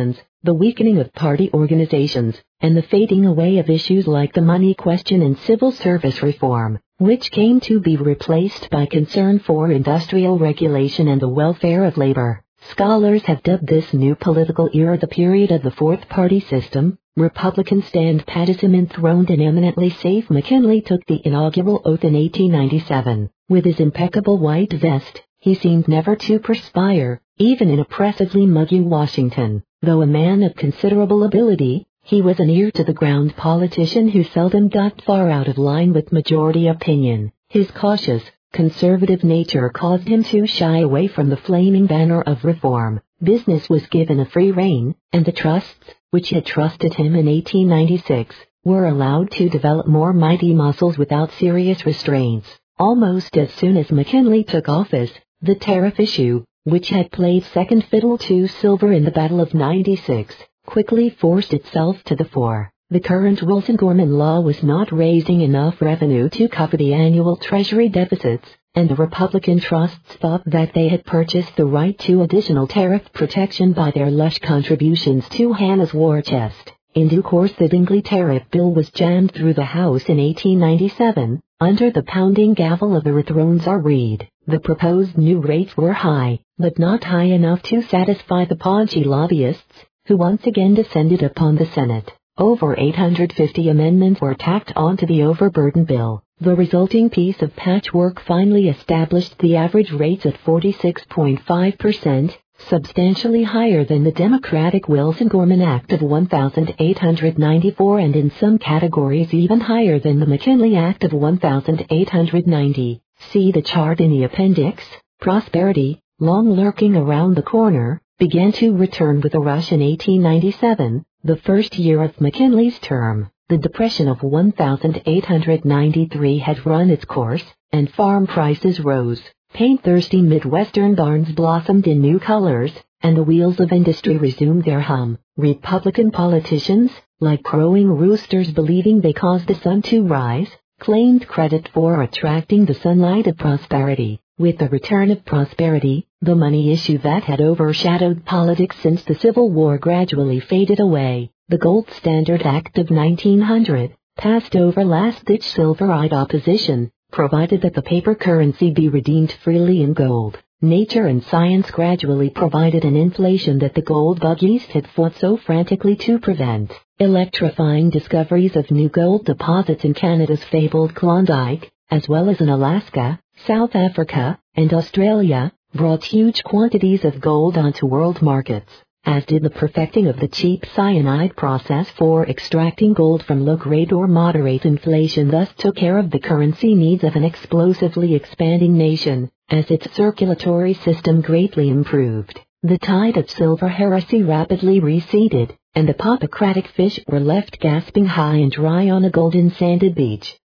the weakening of party organizations, and the fading away of issues like the money question and civil service reform, which came to be replaced by concern for industrial regulation and the welfare of labor. Scholars have dubbed this new political era the period of the fourth party system. Republican stand patism enthroned and eminently safe, McKinley took the inaugural oath in 1897. With his impeccable white vest, he seemed never to perspire, even in oppressively muggy Washington. Though a man of considerable ability, he was an ear-to-the-ground politician who seldom got far out of line with majority opinion. His cautious, conservative nature caused him to shy away from the flaming banner of reform. Business was given a free rein, and the trusts, which had trusted him in 1896, were allowed to develop more mighty muscles without serious restraints. Almost as soon as McKinley took office, the tariff issue, which had played second fiddle to silver in the Battle of 96, quickly forced itself to the fore. The current Wilson-Gorman law was not raising enough revenue to cover the annual Treasury deficits, and the Republican trusts thought that they had purchased the right to additional tariff protection by their lush contributions to Hanna's war chest. In due course, the Dingley tariff bill was jammed through the House in 1897, under the pounding gavel of overthrown Czar Reed. The proposed new rates were high, but not high enough to satisfy the paunchy lobbyists, who once again descended upon the Senate. Over 850 amendments were tacked onto the overburdened bill. The resulting piece of patchwork finally established the average rates at 46.5%, substantially higher than the Democratic Wilson-Gorman Act of 1894 and in some categories even higher than the McKinley Act of 1890. See the chart in the appendix. Prosperity, long lurking around the corner, began to return with a rush in 1897, the first year of McKinley's term. The Depression of 1893 had run its course, and farm prices rose. Paint-thirsty Midwestern barns blossomed in new colors, and the wheels of industry resumed their hum. Republican politicians, like crowing roosters believing they caused the sun to rise, claimed credit for attracting the sunlight of prosperity. With the return of prosperity, the money issue that had overshadowed politics since the Civil War gradually faded away. The Gold Standard Act of 1900, passed over last-ditch silver-eyed opposition, provided that the paper currency be redeemed freely in gold. Nature and science gradually provided an inflation that the gold buggies had fought so frantically to prevent. Electrifying discoveries of new gold deposits in Canada's fabled Klondike, as well as in Alaska, South Africa, and Australia, brought huge quantities of gold onto world markets, as did the perfecting of the cheap cyanide process for extracting gold from low-grade or moderate inflation. Thus took care of the currency needs of an explosively expanding nation, as its circulatory system greatly improved. The tide of silver heresy rapidly receded, and the Poppocratic fish were left gasping high and dry on a golden sanded beach.